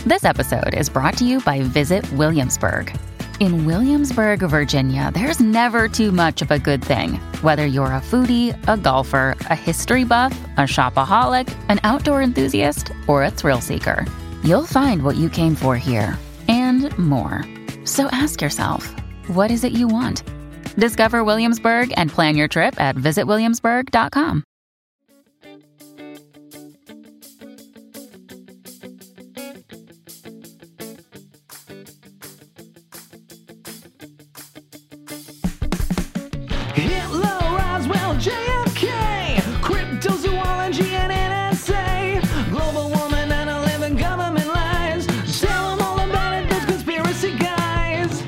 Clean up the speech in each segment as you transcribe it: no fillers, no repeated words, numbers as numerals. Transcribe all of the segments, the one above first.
This episode is brought to you by Visit Williamsburg. In Williamsburg, Virginia, there's never too much of a good thing. Whether you're a foodie, a golfer, a history buff, a shopaholic, an outdoor enthusiast, or a thrill seeker, you'll find what you came for here and more. So ask yourself, what is it you want? Discover Williamsburg and plan your trip at visitwilliamsburg.com. Hitler, Roswell, JFK, cryptozoology and NSA, global warming and 11 government lies. Tell them all about it, those conspiracy guys.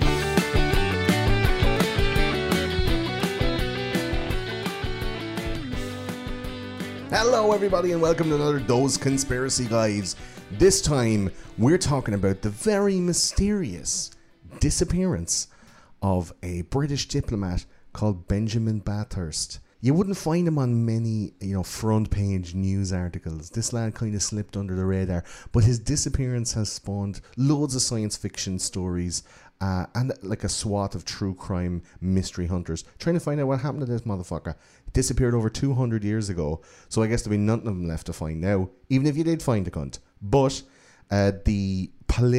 Hello, everybody, and welcome to another Those Conspiracy Guys. This time, we're talking about the very mysterious disappearance of a British diplomat called Benjamin Bathurst. You wouldn't find him on many, front page news articles. This lad kind of slipped under the radar, but his disappearance has spawned loads of science fiction stories and like a swath of true crime mystery hunters trying to find out what happened to this motherfucker. He disappeared over 200 years ago, so I guess there'll be nothing of him left to find now, even if you did find the cunt. But the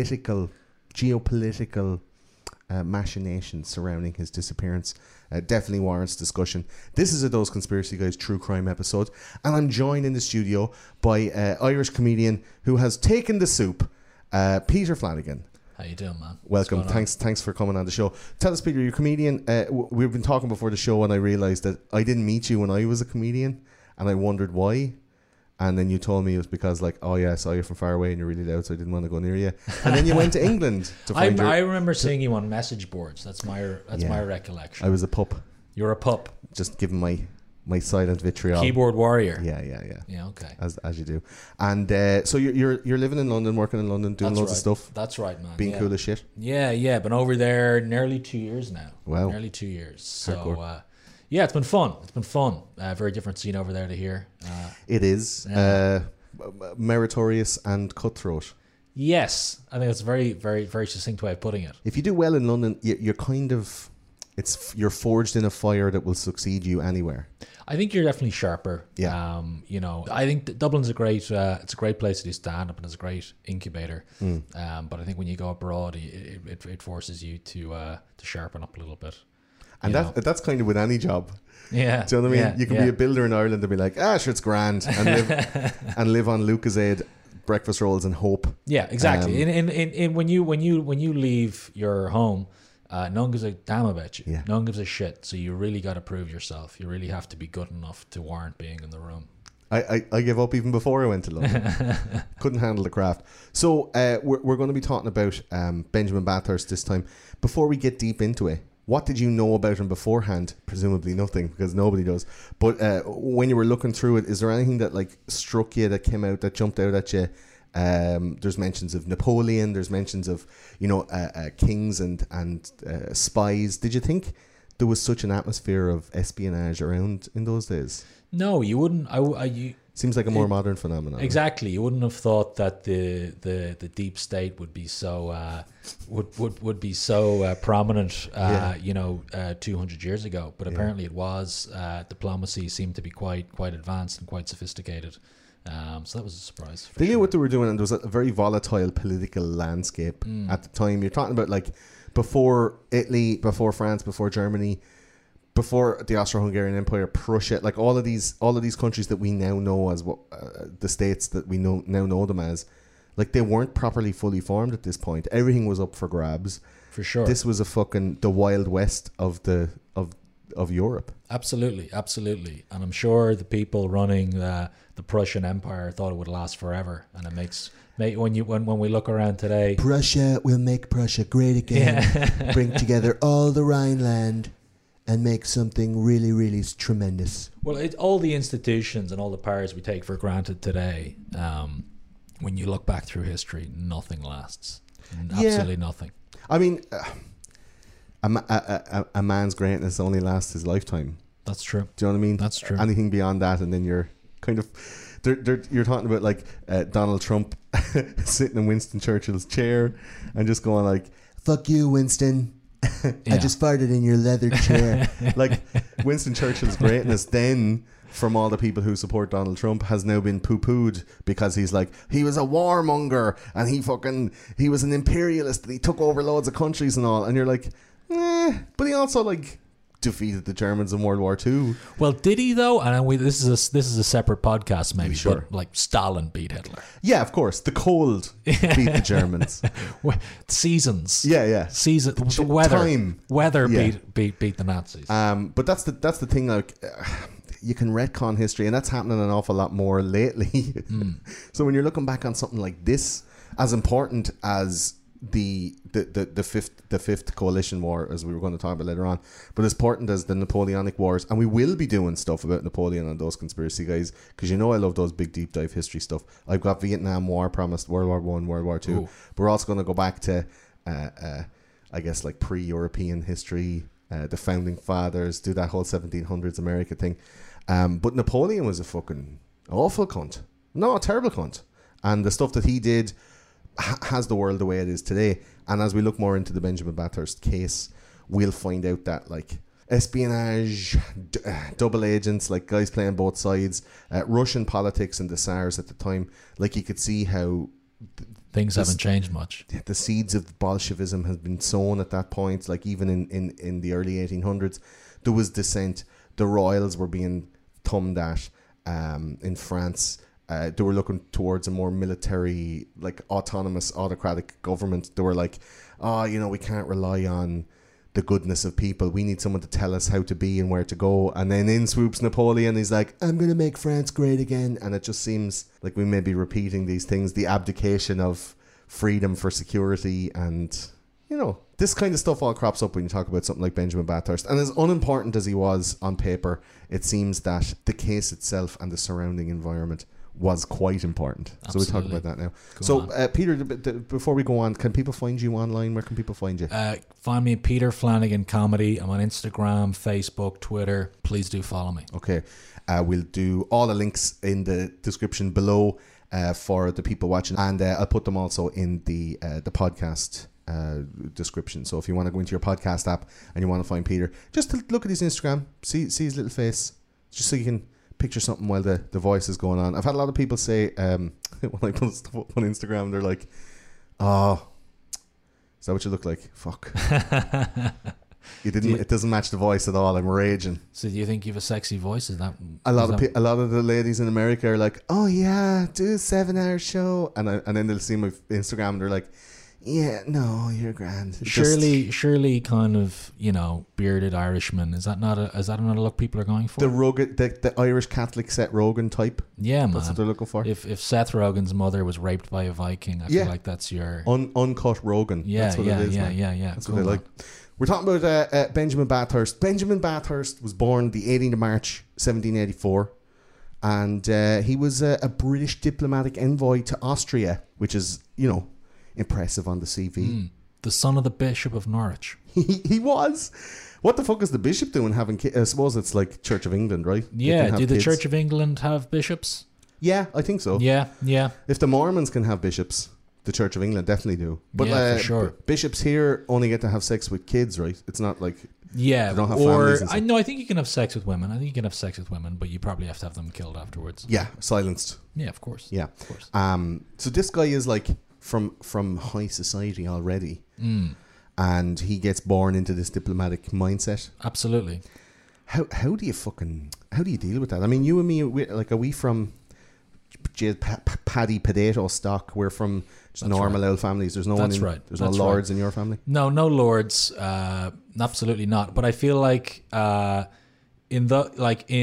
geopolitical machinations surrounding his disappearance definitely warrants discussion. This is a Those Conspiracy Guys true crime episode, and I'm joined in the studio by Irish comedian who has taken the soup, Peter Flanagan. How you doing, man? Welcome. Thanks for coming on the show. Tell us, Peter, you're a comedian. We've been talking before the show, and I realised that I didn't meet you when I was a comedian, and I wondered why. And then you told me it was because, I saw you from far away and you're really loud, so I didn't want to go near you. And then you went to England to find I remember seeing you on message boards. That's my recollection. I was a pup. You're a pup. Just giving my silent vitriol. Keyboard warrior. Yeah. Yeah, okay. As you do. And so you're living in London, working in London, doing loads of stuff. That's right, man. Being cool as shit. Yeah. Been over there nearly 2 years now. Wow. Nearly 2 years. So, yeah, it's been fun. Very different scene over there to here. It is. Meritorious and cutthroat. Yes. I think it's a very, very, very succinct way of putting it. If you do well in London, you're you're forged in a fire that will succeed you anywhere. I think you're definitely sharper. Yeah. I think that Dublin's a great place to do stand-up, and it's a great incubator. But I think when you go abroad, it forces you to sharpen up a little bit. And that's kind of with any job. Yeah. Do you know what I mean? Yeah, you can be a builder in Ireland and be like, sure, it's grand, and live on Lucozade breakfast rolls and hope. Yeah, exactly. When you leave your home, no one gives a damn about you. Yeah. No one gives a shit. So you really got to prove yourself. You really have to be good enough to warrant being in the room. I gave up even before I went to London. Couldn't handle the craft. So we're going to be talking about Benjamin Bathurst this time. Before we get deep into it, what did you know about him beforehand? Presumably nothing, because nobody does. But when you were looking through it, is there anything that struck you, that came out, that jumped out at you? There's mentions of Napoleon. There's mentions of kings and spies. Did you think there was such an atmosphere of espionage around in those days? No, you wouldn't. Seems like a more modern phenomenon. Exactly. You wouldn't have thought that the deep state would be so would be so prominent 200 years ago, but apparently it was. Diplomacy seemed to be quite advanced and quite sophisticated. So that was a surprise. They knew what they were doing, and there was a very volatile political landscape at the time. You're talking about before Italy, before France, before Germany, before the Austro-Hungarian Empire, Prussia, all of these countries that we now know as the states that we now know them as, they weren't properly fully formed at this point. Everything was up for grabs. For sure. This was the Wild West of Europe. Absolutely. And I'm sure the people running the Prussian Empire thought it would last forever, and it makes when we look around today, Prussia will make Prussia great again. Bring together all the Rhineland and make something really, really tremendous. Well, all the institutions and all the powers we take for granted today, when you look back through history, nothing lasts. Absolutely nothing. I mean, a man's greatness only lasts his lifetime. That's true. Do you know what I mean? That's true. Anything beyond that, and then you're kind of You're talking about like Donald Trump sitting in Winston Churchill's chair and just going like, "Fuck you, Winston." I just farted in your leather chair. Like Winston Churchill's greatness then from all the people who support Donald Trump has now been poo-pooed because he's like, he was a warmonger and he was an imperialist and he took over loads of countries and all. And you're like, but he also like defeated the Germans in World War II. Well, did he though? And this is a separate podcast, maybe. Sure. But like Stalin beat Hitler. Yeah, of course. The cold beat the Germans. Seasons. Yeah. Season. The weather. Time. Weather Yeah. beat the Nazis. But that's the thing. Like, you can retcon history, and that's happening an awful lot more lately. So when you're looking back on something like this, as important as the fifth coalition war, as we were going to talk about later on, but as important as the Napoleonic Wars, and we will be doing stuff about Napoleon on those conspiracy guys, because you know I love those big deep dive history stuff. I've got Vietnam War promised, World War I, World War II. But we're also going to go back to I guess like pre-European history, the founding fathers, do that whole 1700s America thing. But Napoleon was a fucking awful cunt. No, a terrible cunt. And the stuff that he did has the world the way it is today. And as we look more into the Benjamin Bathurst case, we'll find out that like espionage, double agents, like guys playing both sides, Russian politics and the Tsars at the time, like you could see how Things haven't changed much. the seeds of Bolshevism has been sown at that point. Like even in the early 1800s, there was dissent. The royals were being thumbed at in France. They were looking towards a more military, like autonomous, autocratic government. They were like, we can't rely on the goodness of people. We need someone to tell us how to be and where to go. And then in swoops Napoleon. He's like, I'm going to make France great again. And it just seems like we may be repeating these things, the abdication of freedom for security. And, this kind of stuff all crops up when you talk about something like Benjamin Bathurst. And as unimportant as he was on paper, it seems that the case itself and the surrounding environment was quite important. Absolutely. So we talk about that now. Peter, before we go on, can people find you online? Where can people find you? Find me Peter Flanagan Comedy. I'm on Instagram, Facebook, Twitter. Please do follow me. Okay. We'll do all the links in the description below for the people watching, and I'll put them also in the podcast description. So if you want to go into your podcast app and you want to find Peter, just to look at his Instagram, see his little face, just so you can picture something while the voice is going on. I've had a lot of people say when I put stuff up on Instagram, they're like, "Oh, is that what you look like? Fuck, you didn't. It doesn't match the voice at all. I'm raging." So do you think you have a sexy voice? Is that a lot of the ladies in America are like, "Oh yeah, do a 7-hour show," and then they'll see my Instagram and they're like, "Yeah, no, you're grand." Surely, kind of, bearded Irishman. Is that not a look people are going for? The Irish Catholic Seth Rogen type. Yeah, man. That's what they're looking for. If Seth Rogen's mother was raped by a Viking, I feel like that's your uncut Rogen. Yeah, that's what it is, man. That's cool, what they like. We're talking about Benjamin Bathurst. Benjamin Bathurst was born the 18th of March, 1784. And he was a British diplomatic envoy to Austria, which is, impressive on the CV. The son of the Bishop of Norwich. He was. What the fuck is the bishop doing having kids? I suppose it's like Church of England, right? Yeah, do the Church of England have bishops? Yeah, I think so. Yeah. If the Mormons can have bishops, the Church of England definitely do. But for sure. Bishops here only get to have sex with kids, right? It's not like... Yeah, they don't have families and stuff. I think you can have sex with women. I think you can have sex with women, but you probably have to have them killed afterwards. Yeah, silenced. Yeah, of course. Yeah. Of course. So this guy is like from high society already. And he gets born into this diplomatic mindset. Absolutely. How do you deal with that? I mean, you and me, are we from paddy potato stock? We're from just normal old families. There's no one. Right. There's no lords in your family. No lords. Absolutely not. But I feel like in the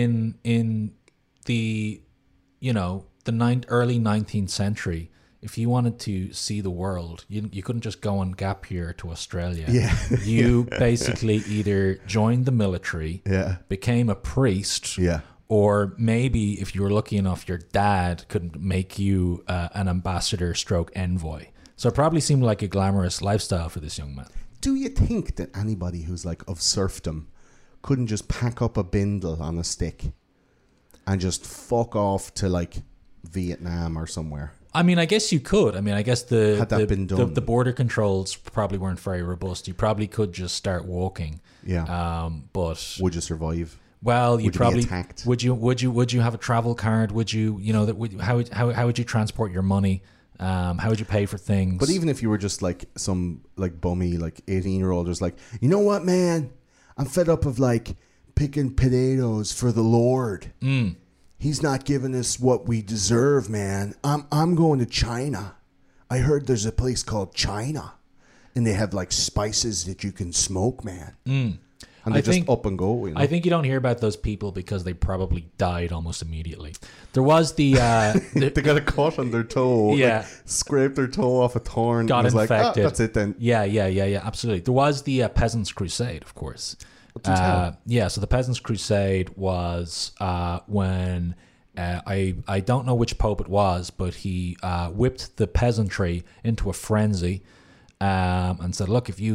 early 19th century, if you wanted to see the world, you couldn't just go on gap year to Australia. Yeah. You basically either joined the military, became a priest, or maybe if you were lucky enough, your dad could make you an ambassador / envoy. So it probably seemed like a glamorous lifestyle for this young man. Do you think that anybody who's like of serfdom couldn't just pack up a bindle on a stick and just fuck off to like Vietnam or somewhere. I mean, I guess you could. I mean, I guess Had that been done? the border controls probably weren't very robust. You probably could just start walking. Yeah. But Would you survive? well, you Would you be probably attacked? would you have a travel card? Would you how would you transport your money? How would you pay for things? But even if you were just like some like bummy like 18-year-old who's like, you know what, man, I'm fed up of like picking potatoes for the Lord. He's not giving us what we deserve, man. I'm going to China. I heard there's a place called China, and they have like spices that you can smoke, man. And they just up and go. You know? I think you don't hear about those people because they probably died almost immediately. There was the they got a cut on their toe. Yeah. Like, scraped their toe off a thorn. got and was infected. like, that's it then. Yeah, absolutely. There was the Peasants' Crusade, of course. Yeah, so the Peasants' Crusade was when I don't know which pope it was, but he whipped the peasantry into a frenzy and said, "Look, if you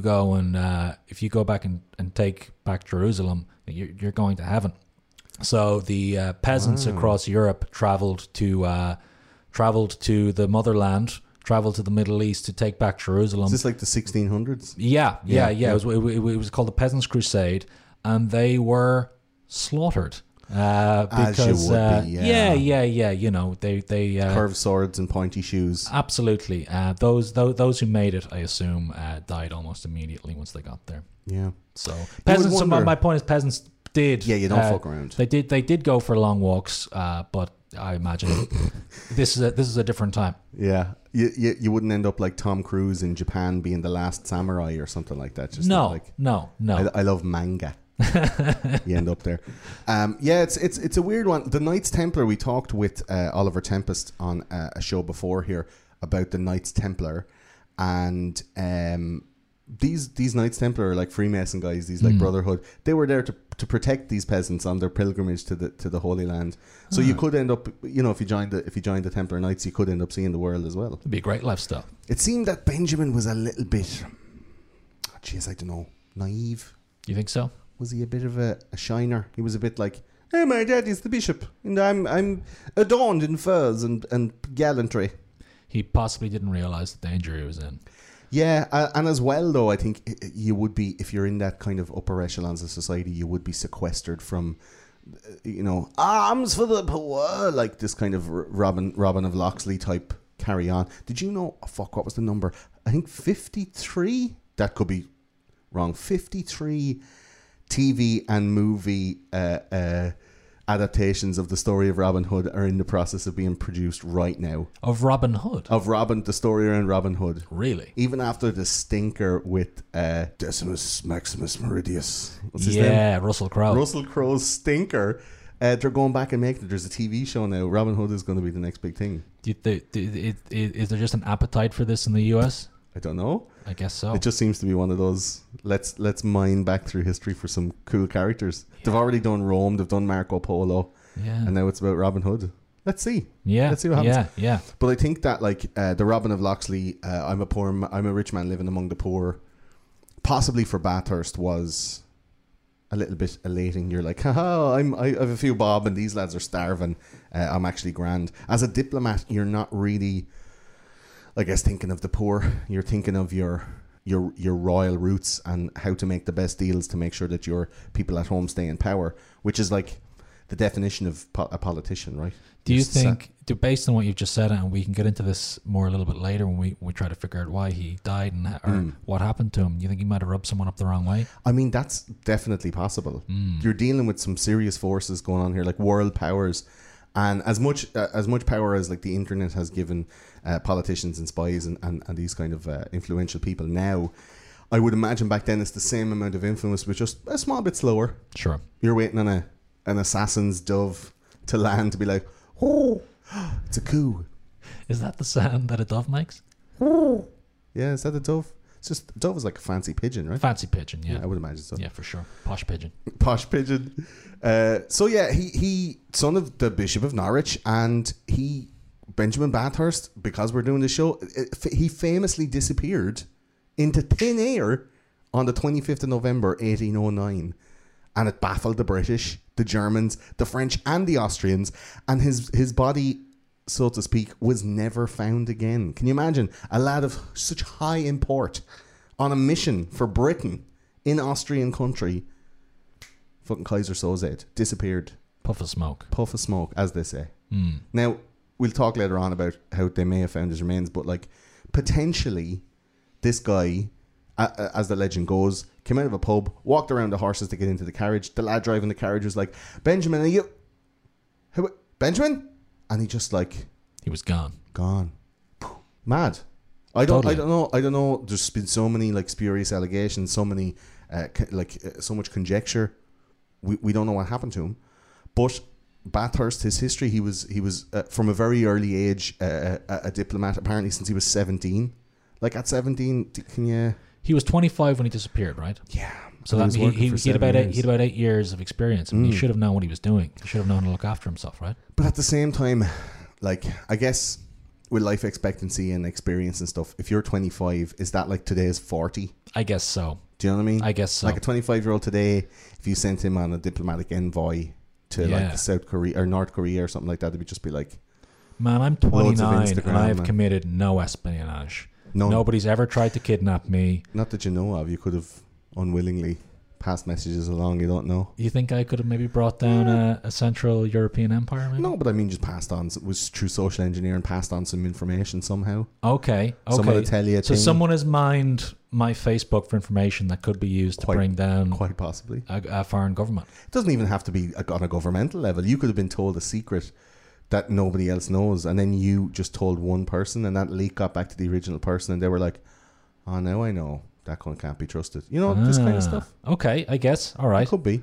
go back and take back Jerusalem, you're going to heaven." So the peasants across Europe traveled to the motherland, traveled to the Middle East to take back Jerusalem. Is this like the 1600s? Yeah. It was called the Peasants' Crusade, and they were slaughtered because As you would be, yeah. You know, they Curved swords and pointy shoes. absolutely. Those who made it, I assume, died almost immediately once they got there. Yeah. So peasants. wonder- My point is, peasants did. Yeah, you don't fuck around. They did go for long walks, but I imagine this is a different time. Yeah. You wouldn't end up like Tom Cruise in Japan being the last samurai or something like that. Just No, like, no. I love manga. You end up there. Yeah, it's a weird one. The Knights Templar, we talked with Oliver Tempest on a show before here about the Knights Templar, and these Knights Templar are like Freemason guys, these like Brotherhood. They were there to protect these peasants on their pilgrimage to the Holy Land. So you could end up, you know, if you joined the Templar Knights, you could end up seeing the world as well. It'd be a great lifestyle. It seemed that Benjamin was a little bit, I don't know, naive. You think so? Was he a bit of a shiner? He was a bit like, hey, my daddy's the bishop, and I'm adorned in furs and gallantry. He possibly didn't realize the danger he was in. Yeah, and as well, though, I think you would be, if you're in that kind of upper echelons of society, you would be sequestered from, you know, arms for the poor, like this kind of Robin of Locksley type carry on. Did you know, what was the number? I think 53? That could be wrong. 53 TV and movie adaptations of the story of Robin Hood are in the process of being produced right now. Of Robin Hood? The story around Robin Hood. Really? Even after the stinker with Decimus Maximus Meridius. What's his name? Yeah, Russell Crowe. Russell Crowe's stinker. They're going back and making it. There's a TV show now. Robin Hood is going to be the next big thing. Is there just an appetite for this in the US? I don't know. I guess so. It just seems to be one of those, let's mine back through history for some cool characters. Yeah. They've already done Rome, they've done Marco Polo, and now it's about Robin Hood. Let's see. Yeah. Let's see what happens. Yeah. But I think that like the Robin of Locksley, I'm a rich man living among the poor, possibly for Bathurst was a little bit elating. You're like, haha, I have a few bob and these lads are starving. I'm actually grand. As a diplomat, you're not really, I guess, thinking of the poor. You're thinking of your royal roots and how to make the best deals to make sure that your people at home stay in power, which is like the definition of a politician, right? Do you think, based on what you've just said, and we can get into this more a little bit later when we try to figure out why he died and or what happened to him, you think he might have rubbed someone up the wrong way? I mean, that's definitely possible. You're dealing with some serious forces going on here, like world powers. And as much power as like the internet has given politicians and spies and these kind of influential people now, I would imagine back then it's the same amount of influence, but just a small bit slower. Sure. You're waiting on an assassin's dove to land to be like, oh, it's a coup. Is that the sound that a dove makes? Yeah, is that a dove? It's just, a dove is like a fancy pigeon, right? Fancy pigeon, yeah. I would imagine so. Yeah, for sure. Posh pigeon. Posh pigeon. So yeah, he son of the Bishop of Norwich, and Benjamin Bathurst, because we're doing this show, he famously disappeared into thin air on the 25th of November 1809, and it baffled the British, the Germans, the French and the Austrians, and his body so to speak, was never found again. Can you imagine a lad of such high import on a mission for Britain in Austrian country? Fucking Kaiser Soze disappeared. Puff of smoke. Puff of smoke, as they say. Now, we'll talk later on about how they may have found his remains, but like potentially this guy, as the legend goes, came out of a pub, walked around the horses to get into the carriage. The lad driving the carriage was like, Benjamin, are you... Benjamin? And he just like... He was gone. Mad. I don't Totally. know. There's been so many like spurious allegations, so many so much conjecture. We don't know what happened to him. But Bathurst, his history, he was from a very early age a diplomat, apparently since he was 17. Like at 17, can you... He was 25 when he disappeared, right? Yeah. So And that he was working for he had 7 about years. he had about 8 years of experience. I mean, he should have known what he was doing. He should have known to look after himself, right? But at the same time, like, I guess with life expectancy and experience and stuff, if you're 25, is that like today's 40? I guess so. Do you know what I mean? I guess so. Like a 25-year-old today, if you sent him on a diplomatic envoy to Yeah. like South Korea or North Korea or something like that, they'd just be like, Man, I'm Loads of 29 Instagram, and I have man. committed no espionage. no, Nobody's ever tried to kidnap me. not that you know of. You could have unwillingly passed messages along. You don't know. You think I could have maybe brought down a Central European empire? Maybe? No, but I mean, just passed on. It was through social engineering, passed on some information somehow. Okay. Someone will tell you a So thing. someone has mined my Facebook for information that could be used to bring down Quite possibly. a foreign government. It doesn't even have to be on a governmental level. You could have been told a secret that nobody else knows, and then you just told one person, and that leak got back to the original person, and they were like, "Oh, now I know that one can't be trusted." You know, this kind of stuff. Okay, I guess. All right. It could be.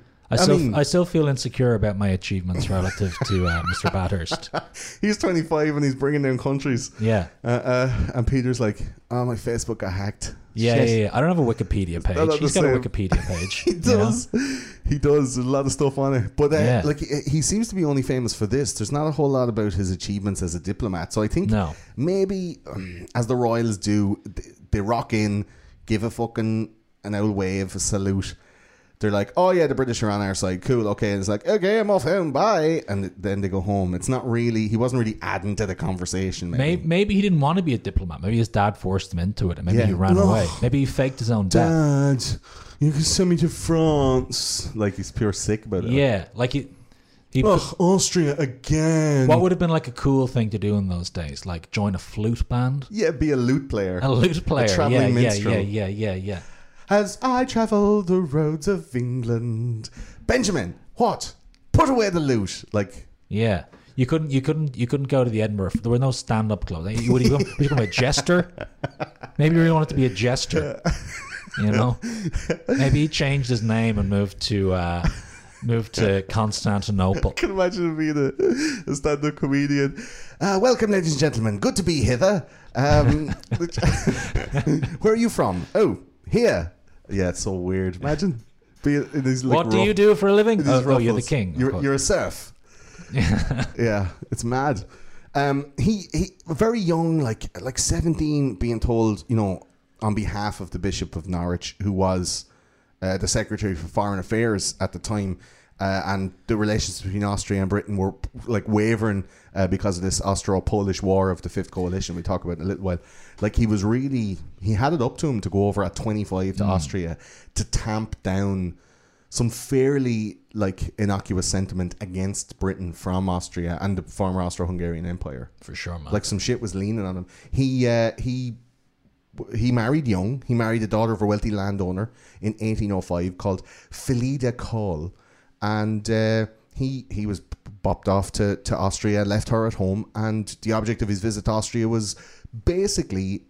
I still feel insecure about my achievements relative to Mr. Bathurst. He's 25 and he's bringing down countries. Yeah. And Peter's like, "Oh, my Facebook got hacked." Yeah, Shit. yeah. I don't have a Wikipedia page. not He's the got a same. Wikipedia page. He does. He does. There's a lot of stuff on it. But Yeah. like, he seems to be only famous for this. There's not a whole lot about his achievements as a diplomat. So I think No. maybe, as the royals do, they rock in, give a fucking an old wave, a salute. They're like, "Oh yeah, the British are on our side. Cool, okay." And it's like, "Okay, I'm off home. Bye." And then they go home. It's not really. He wasn't really adding to the conversation. Maybe he didn't want to be a diplomat. Maybe his dad forced him into it, and maybe Yeah. he ran No. away. Maybe he faked his own death. Dad, you can send me to France. Like he's pure sick about it. Yeah, like he Ugh, Austria again. What would have been like a cool thing to do in those days? Like join a flute band? Yeah, be a lute player. A lute player. travelling minstrel. Yeah. As I travel the roads of England, Benjamin, what? Put away the lute. Like, Yeah. You couldn't go to the Edinburgh. There were no stand-up clubs. Would you become a jester? Maybe you really wanted to be a jester. You know? Maybe he changed his name and moved to Constantinople. I can imagine him being a stand-up comedian. Welcome, ladies and gentlemen. Good to be hither. Where are you from? Oh, here. Yeah, it's so weird. Imagine. In these, like, What do you do for a living? in these Oh, you're the ruffles. king. You're a serf. Yeah, it's mad. He very young, like 17, being told, you know, on behalf of the Bishop of Norwich, who was the Secretary for Foreign Affairs at the time, and the relations between Austria and Britain were like wavering because of this Austro-Polish War of the Fifth Coalition we talk about in a little while. Like he had it up to him to go over at 25 to Austria to tamp down some fairly like innocuous sentiment against Britain from Austria and the former Austro-Hungarian Empire. For sure, man. Like some shit was leaning on him. He married young. He married the daughter of a wealthy landowner in 1805 called Philida Call, and he was bopped off to Austria, left her at home, and the object of his visit to Austria was basically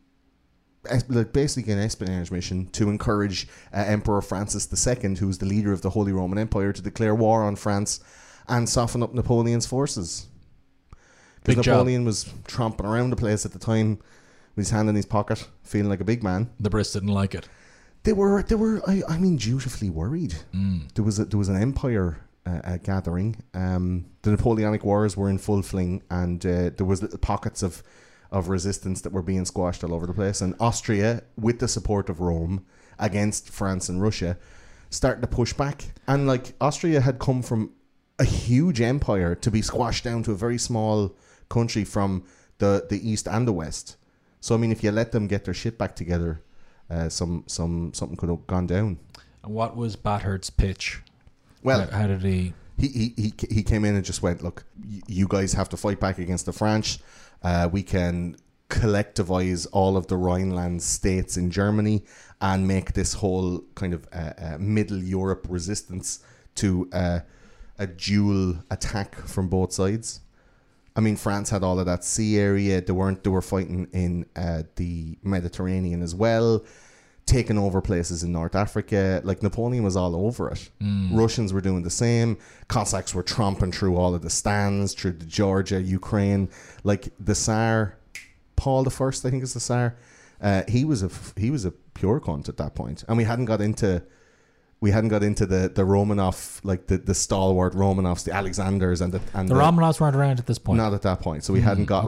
an espionage mission to encourage Emperor Francis II, who was the leader of the Holy Roman Empire, to declare war on France and soften up Napoleon's forces. Because Big job. Napoleon was tromping around the place at the time with his hand in his pocket, feeling like a big man. The Brits didn't like it. They were I mean, dutifully worried. There was an empire gathering. The Napoleonic Wars were in full fling, and there was little pockets of resistance that were being squashed all over the place. And Austria, with the support of Rome, against France and Russia, started to push back. And like Austria had come from a huge empire to be squashed down to a very small country from the east and the west. So I mean, if you let them get their shit back together, something could have gone down. And what was Bathurst's pitch? Well, how did he? He came in and just went, look, you guys have to fight back against the French. We can collectivize all of the Rhineland states in Germany and make this whole kind of Middle Europe resistance to a dual attack from both sides. I mean, France had all of that sea area. They were fighting in the Mediterranean as well, taking over places in North Africa. Like, Napoleon was all over it. Russians were doing the same. Cossacks were tromping through all of the stands, through the Georgia, Ukraine. Like, the Tsar, Paul I, I think is the Tsar. He was a pure cunt at that point, and we hadn't got into the Romanov, like the stalwart Romanovs, the Alexanders, and the Romanovs weren't around at this point. Not at that point. So we hadn't got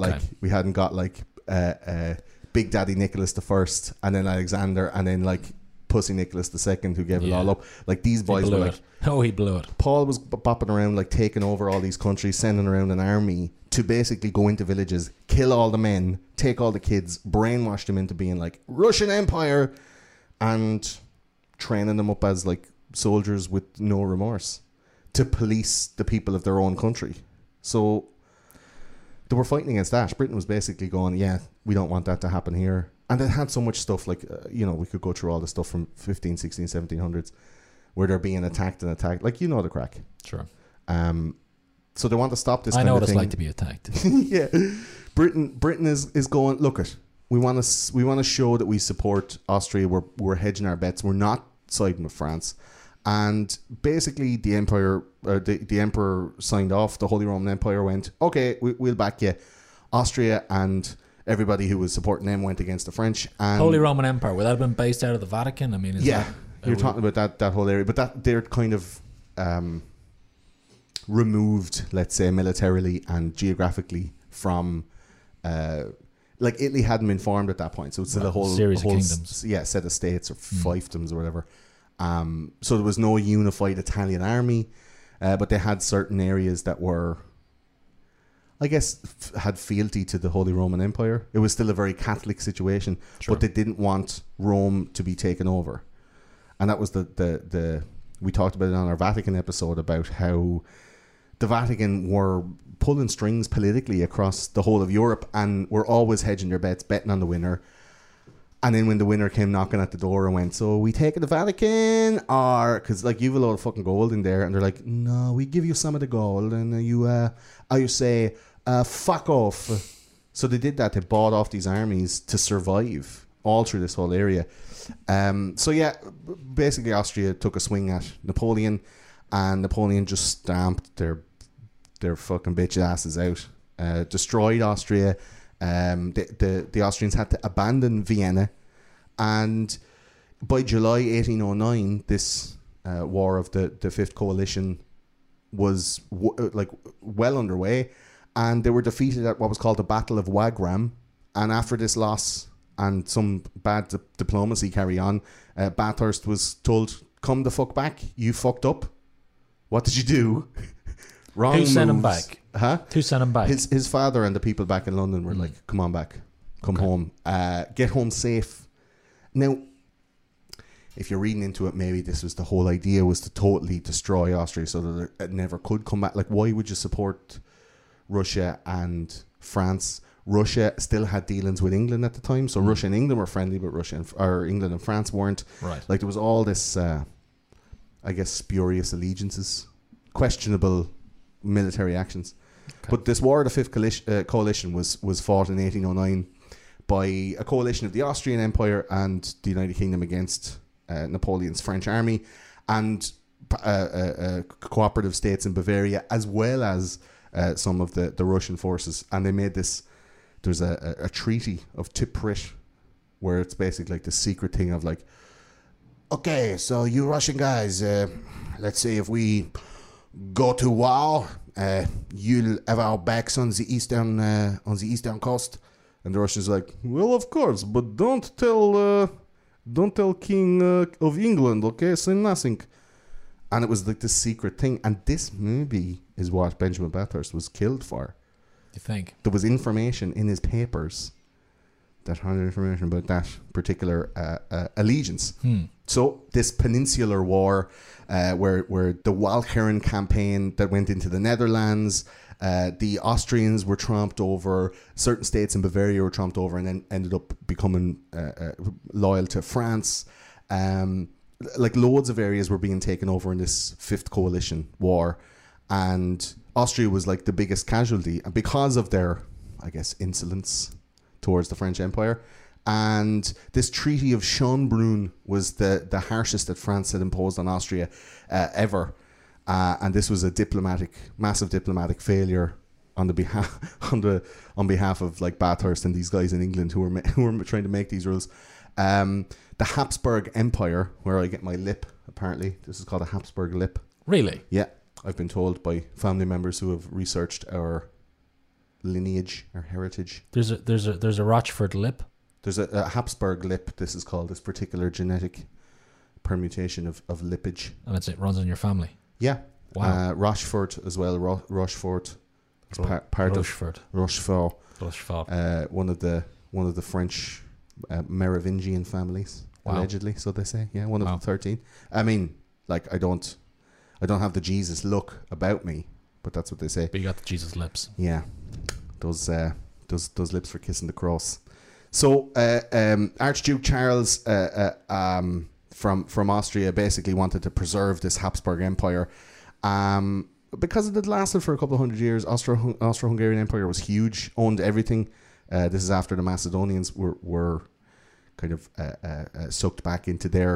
Big Daddy Nicholas I, and then Alexander, and then like Pussy Nicholas II, who gave it all up. Like, these boys were like, he blew it. Paul was bopping around, like, taking over all these countries, sending around an army to basically go into villages, kill all the men, take all the kids, brainwash them into being like Russian Empire, and training them up as like soldiers with no remorse to police the people of their own country. So they were fighting against that. Britain was basically going, yeah, we don't want that to happen here. And it had so much stuff, like, we could go through all the stuff from 15, 16, 1700s where they're being attacked. Like, the crack. Sure. So they want to stop this. I kind know of what it's thing. like to be attacked. Yeah. Britain is going, look it. We want to show that we support Austria. We're hedging our bets. We're not siding with France. And basically, the Empire, the Emperor signed off. The Holy Roman Empire went, okay, we'll back you. Austria and everybody who was supporting them went against the French. And Holy Roman Empire, would that have been based out of the Vatican? I mean, you're talking about that whole area, but that they're kind of removed, let's say, militarily and geographically from. Like, Italy hadn't been formed at that point, so it's still a whole series of kingdoms. Set of states or fiefdoms or whatever. So there was no unified Italian army, but they had certain areas that were, I guess, had fealty to the Holy Roman Empire. It was still a very Catholic situation, but they didn't want Rome to be taken over. And that was the we talked about it on our Vatican episode about how the Vatican were pulling strings politically across the whole of Europe and were always hedging their bets, betting on the winner. And then when the winner came knocking at the door and went, so we take the Vatican, or, because like, you've a lot of fucking gold in there, and they're like, no, we give you some of the gold, and you say, fuck off. So they did that. They bought off these armies to survive all through this whole area. So yeah, basically Austria took a swing at Napoleon, and Napoleon just stamped their fucking bitch asses out, destroyed Austria. The Austrians had to abandon Vienna, and by July 1809, this war of the Fifth Coalition was well underway, and they were defeated at what was called the Battle of Wagram. And after this loss and some bad diplomacy carry on, Bathurst was told, come the fuck back, you fucked up. What did you do? Wrong Who sent him moves. back? Huh? Who sent him back? His father and the people back in London were like, come on back. Come home. Get home safe. Now, if you're reading into it, maybe this was the whole idea, was to totally destroy Austria so that it never could come back. Like, why would you support Russia and France? Russia still had dealings with England at the time, so Russia and England were friendly, but England and France weren't. Right. Like, there was all this, I guess, spurious allegiances, questionable military actions. Okay. But this war of the Fifth Coalition was fought in 1809 by a coalition of the Austrian Empire and the United Kingdom against Napoleon's French army and cooperative states in Bavaria, as well as some of the Russian forces. And they made this, there's a treaty of Tiprit, where it's basically like the secret thing of like, okay, so you Russian guys, let's say if we go to war, you'll have our backs on the eastern coast. And the Russians are like, well, of course, but don't tell King of England, okay? Say nothing. And it was like this secret thing. And this maybe is what Benjamin Bathurst was killed for. You think? there was information in his papers that had information about that particular allegiance. So this peninsular war, where the Walcheren campaign that went into the Netherlands, the Austrians were trumped over, certain states in Bavaria were trumped over, and then ended up becoming loyal to France. Like loads of areas were being taken over in this Fifth Coalition war, and Austria was like the biggest casualty, and because of their, I guess, insolence towards the French Empire. And this Treaty of Schönbrunn was the harshest that France had imposed on Austria ever. And this was a massive diplomatic failure on behalf of like Bathurst and these guys in England who were trying to make these rules. The Habsburg Empire, where I get my lip, apparently this is called a Habsburg lip. Really? Yeah, I've been told by family members who have researched our lineage, our heritage. There's a Rochford lip. There's a Habsburg lip. This is called this particular genetic permutation of lippage. And it runs in your family. Yeah. Wow. Rochefort as well. Rochefort. It's part Rochefort. of Rochefort. Rochefort. One of the French Merovingian families, allegedly. So they say. Yeah, one of the 13. I mean, like I don't have the Jesus look about me, but that's what they say. But you got the Jesus lips. Yeah. Those lips for kissing the cross. So Archduke Charles from Austria basically wanted to preserve this Habsburg Empire. Because it had lasted for a couple of hundred years, Austro-Hungarian Empire was huge, owned everything. This is after the Macedonians were kind of sucked back into their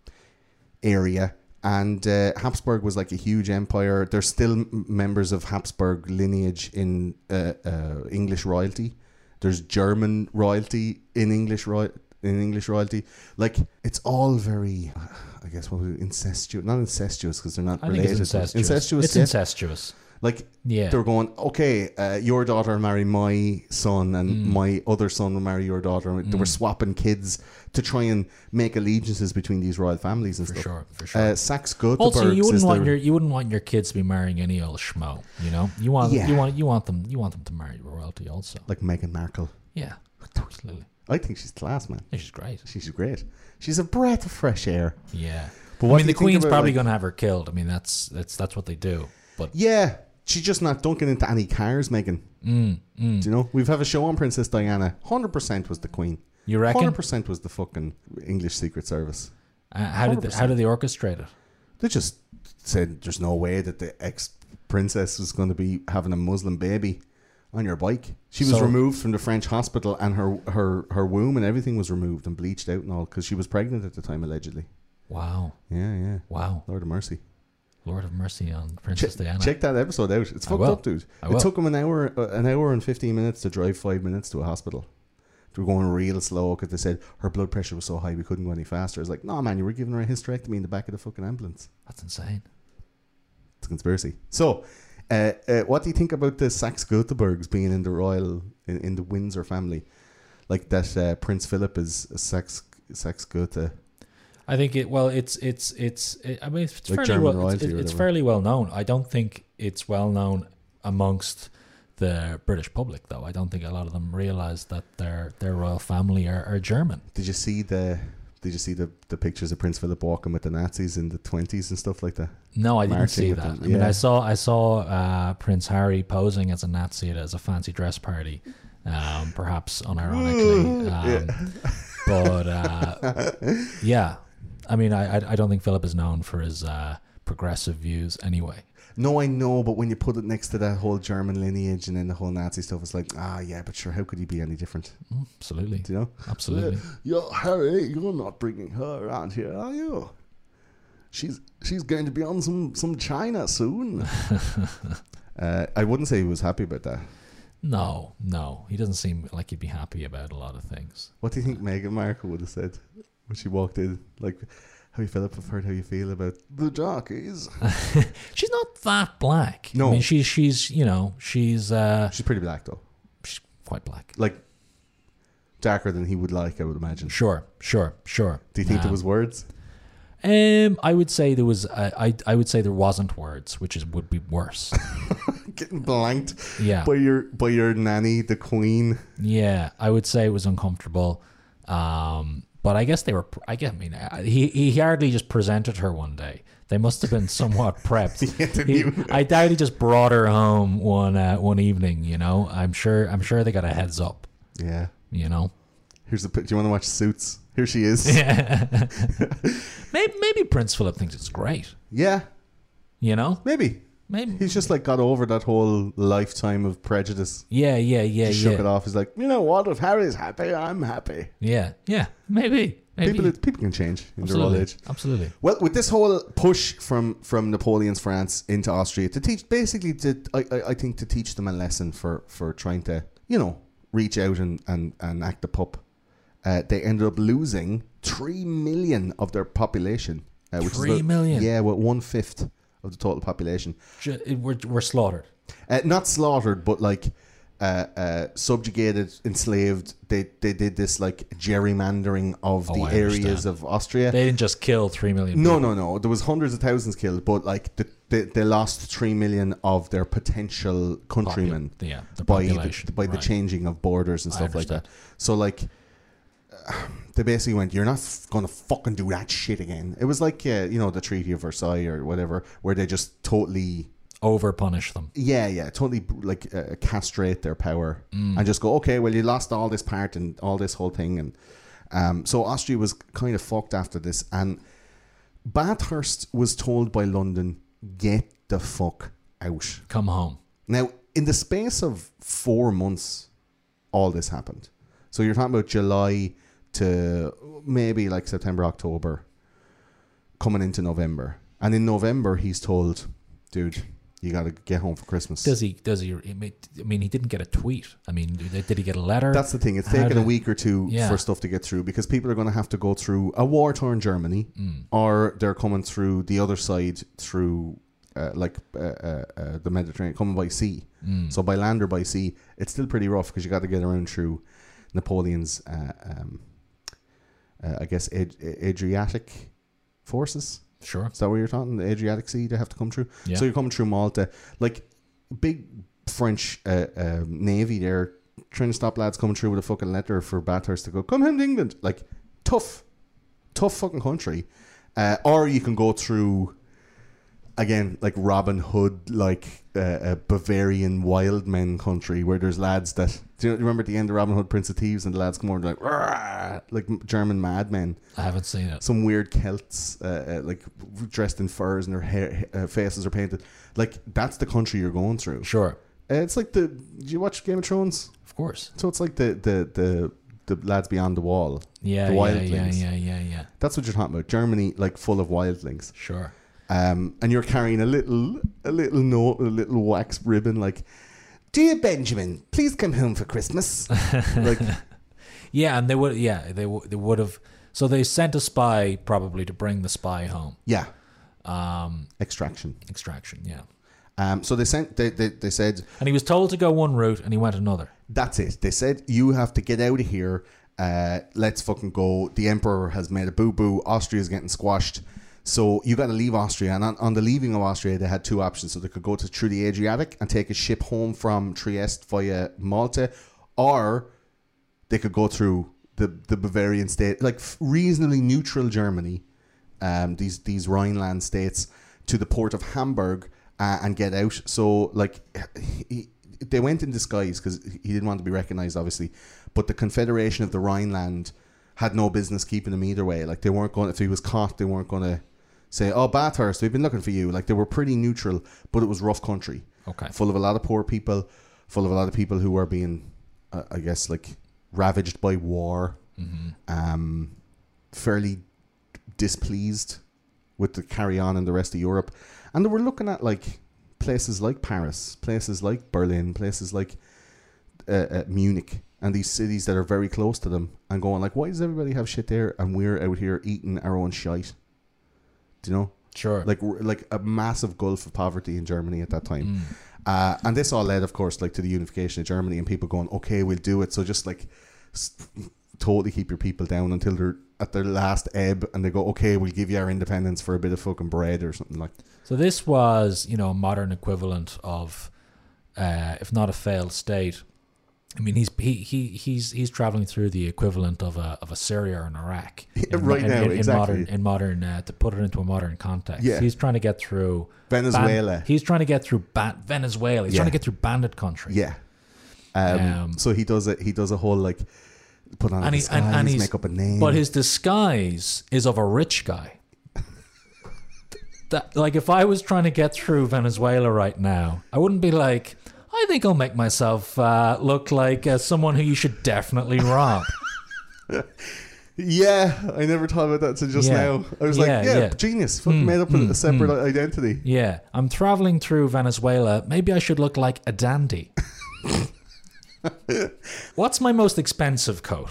area. And Habsburg was like a huge empire. There's still members of Habsburg lineage in English royalty. There's German royalty in English royalty. Like it's all very, I guess, incestuous. Not incestuous because they're not related. Think it's incestuous. It's incestuous. Like yeah, they're going, okay, your daughter will marry my son, and my other son will marry your daughter. They were swapping kids to try and make allegiances between these royal families and stuff. For sure. Saxe-Gothenburg. Also, you wouldn't want your kids to be marrying any old schmo. You know, you want them to marry royalty also. Like Meghan Markle. Yeah, absolutely. I think she's class, man. Yeah, she's great. She's great. She's a breath of fresh air. Yeah, but I mean, the Queen's probably going to have her killed. I mean, that's what they do. But yeah. She's just not dunking into any cars, Meghan. Do you know? We've had a show on Princess Diana. 100% was the Queen. You reckon? 100% was the fucking English Secret Service. How did they orchestrate it? They just said there's no way that the ex-princess was going to be having a Muslim baby on your bike. She was removed from the French hospital, and her womb and everything was removed and bleached out and all because she was pregnant at the time, allegedly. Wow. Yeah. Wow. Lord of mercy. Lord of mercy on Princess Diana. Check that episode out. It's fucked up, dude. It took them an hour and 15 minutes to drive 5 minutes to a hospital. They were going real slow because they said her blood pressure was so high we couldn't go any faster. It's like, no, man, you were giving her a hysterectomy in the back of the fucking ambulance. That's insane. It's a conspiracy. So, what do you think about the Saxe-Gothenburgs being in the royal, in the Windsor family? Like that Prince Philip is a Saxe-Gotha. I think it's I mean, it's like fairly well. It's fairly well known. I don't think it's well known amongst the British public, though. I don't think a lot of them realise that their royal family are German. Did you see the pictures of Prince Philip walking with the Nazis in the 20s and stuff like that? No, I didn't see that. I mean, I saw Prince Harry posing as a Nazi at a fancy dress party, perhaps unironically. But yeah. I mean, I don't think Philip is known for his progressive views anyway. No, I know, but when you put it next to that whole German lineage and then the whole Nazi stuff, it's like, yeah, but sure, how could he be any different? Absolutely. Do you know? Absolutely. Yo, Harry, you're not bringing her around here, are you? She's going to be on some China soon. I wouldn't say he was happy about that. No. He doesn't seem like he'd be happy about a lot of things. What do you think Meghan Markle would have said when she walked in? Like, Harry Philip, I've heard how you feel about the jockeys. She's not that black. No. I mean, she's she's pretty black, though. She's quite black. Like, darker than he would like, I would imagine. Sure. Do you think there was words? I would say there was. I would say there wasn't words, which would be worse. getting blanked Yeah. by your nanny, the queen. Yeah, I would say it was uncomfortable. But I guess they were. He hardly just presented her one day. They must have been somewhat prepped. I doubt he just brought her home one evening. You know, I'm sure they got a heads up. Yeah. You know. Here's the. Do you want to watch Suits? Here she is. Yeah. maybe Prince Philip thinks it's great. Yeah. You know. Maybe. He's just like got over that whole lifetime of prejudice. Yeah. He shook it off. He's like, you know what? If Harry's happy, I'm happy. Yeah. Maybe. People can change in their old age. Absolutely. Well, with this whole push from Napoleon's France into Austria to teach, I think to teach them a lesson for trying to, you know, reach out and act the pup. They ended up losing 3 million of their population. Which 3 million? Yeah, well, 1/5 of the total population. We're slaughtered. Not slaughtered, but like subjugated, enslaved. They did this like gerrymandering of the areas of Austria. They didn't just kill 3 million people. No. There was hundreds of thousands killed, but like they lost 3 million of their potential countrymen by the changing of borders and stuff like that. So like they basically went, you're not gonna fucking do that shit again. It was like you know, the Treaty of Versailles or whatever, where they just totally over punish them. Yeah, totally like castrate their power and just go, okay, well, you lost all this part and all this whole thing, and so Austria was kind of fucked after this. And Bathurst was told by London, get the fuck out, come home. Now, in the space of 4 months, all this happened. So you're talking about July to maybe like September, October, coming into November, and in November he's told, dude, you got to get home for Christmas. Does he? I mean, he didn't get a tweet. I mean, did he get a letter? That's the thing. It's taken a week or two for stuff to get through, because people are going to have to go through a war-torn Germany, or they're coming through the other side through the Mediterranean, coming by sea. So by land or by sea, it's still pretty rough because you got to get around through Napoleon's, I guess, Adriatic forces. Sure. Is that where you're talking? The Adriatic Sea they have to come through? Yeah. So you're coming through Malta. Like, big French navy there trying to stop lads coming through with a fucking letter for Bathurst to go, come home to England. Like, tough fucking country. Or you can go through, again, like Robin Hood, like a Bavarian wild men country where there's lads that... Do you remember at the end of Robin Hood, Prince of Thieves, and the lads come over and they're like German madmen? I haven't seen it. Some weird Celts, like dressed in furs and their hair, faces are painted. Like, that's the country you're going through. Sure. It's like did you watch Game of Thrones? Of course. So it's like the lads beyond the wall. Yeah, the wildlings. Yeah. That's what you're talking about. Germany, like, full of wildlings. Sure. And you're carrying a little note, a little wax ribbon, like, dear Benjamin, please come home for Christmas. Like, yeah, and they would have. So they sent a spy probably to bring the spy home. Yeah. Extraction. Yeah. So they said, and he was told to go one route, and he went another. That's it. They said, you have to get out of here. Let's fucking go. The emperor has made a boo-boo. Austria's getting squashed. So you got to leave Austria. And on the leaving of Austria, they had two options. So they could go through the Adriatic and take a ship home from Trieste via Malta, or they could go through the Bavarian state, like reasonably neutral Germany, these Rhineland states, to the port of Hamburg and get out. So like they went in disguise because he didn't want to be recognized, obviously. But the Confederation of the Rhineland had no business keeping him either way. Like, they weren't going, if he was caught, they weren't going to say, oh, Bathurst, we've been looking for you. Like, they were pretty neutral, but it was rough country. Okay. Full of a lot of poor people, full of a lot of people who were being, I guess, like, ravaged by war. Mm-hmm. Fairly displeased with the carry-on in the rest of Europe. And they were looking at, like, places like Paris, places like Berlin, places like Munich, and these cities that are very close to them, and going like, why does everybody have shit there and we're out here eating our own shite? Do you know? Sure. Like a massive gulf of poverty in Germany at that time. And this all led, of course, like, to the unification of Germany, and people going, okay, we'll do it. So just like totally keep your people down until they're at their last ebb, and they go, okay, we'll give you our independence for a bit of fucking bread or something like. So this was, a modern equivalent of if not a failed state. I mean, he's traveling through the equivalent of a Syria or an Iraq in modern to put it into a modern context. Yeah. He's trying to get through Venezuela. He's trying to get through Venezuela. He's trying to get through bandit country. Yeah. So he does a whole like put on a disguise, make up a name. But his disguise is of a rich guy. Like if I was trying to get through Venezuela right now, I wouldn't be like, I think I'll make myself look like someone who you should definitely rob. Yeah, I never thought about that until just now. I was genius. Fucking made up a separate identity. Yeah, I'm traveling through Venezuela. Maybe I should look like a dandy. What's my most expensive coat?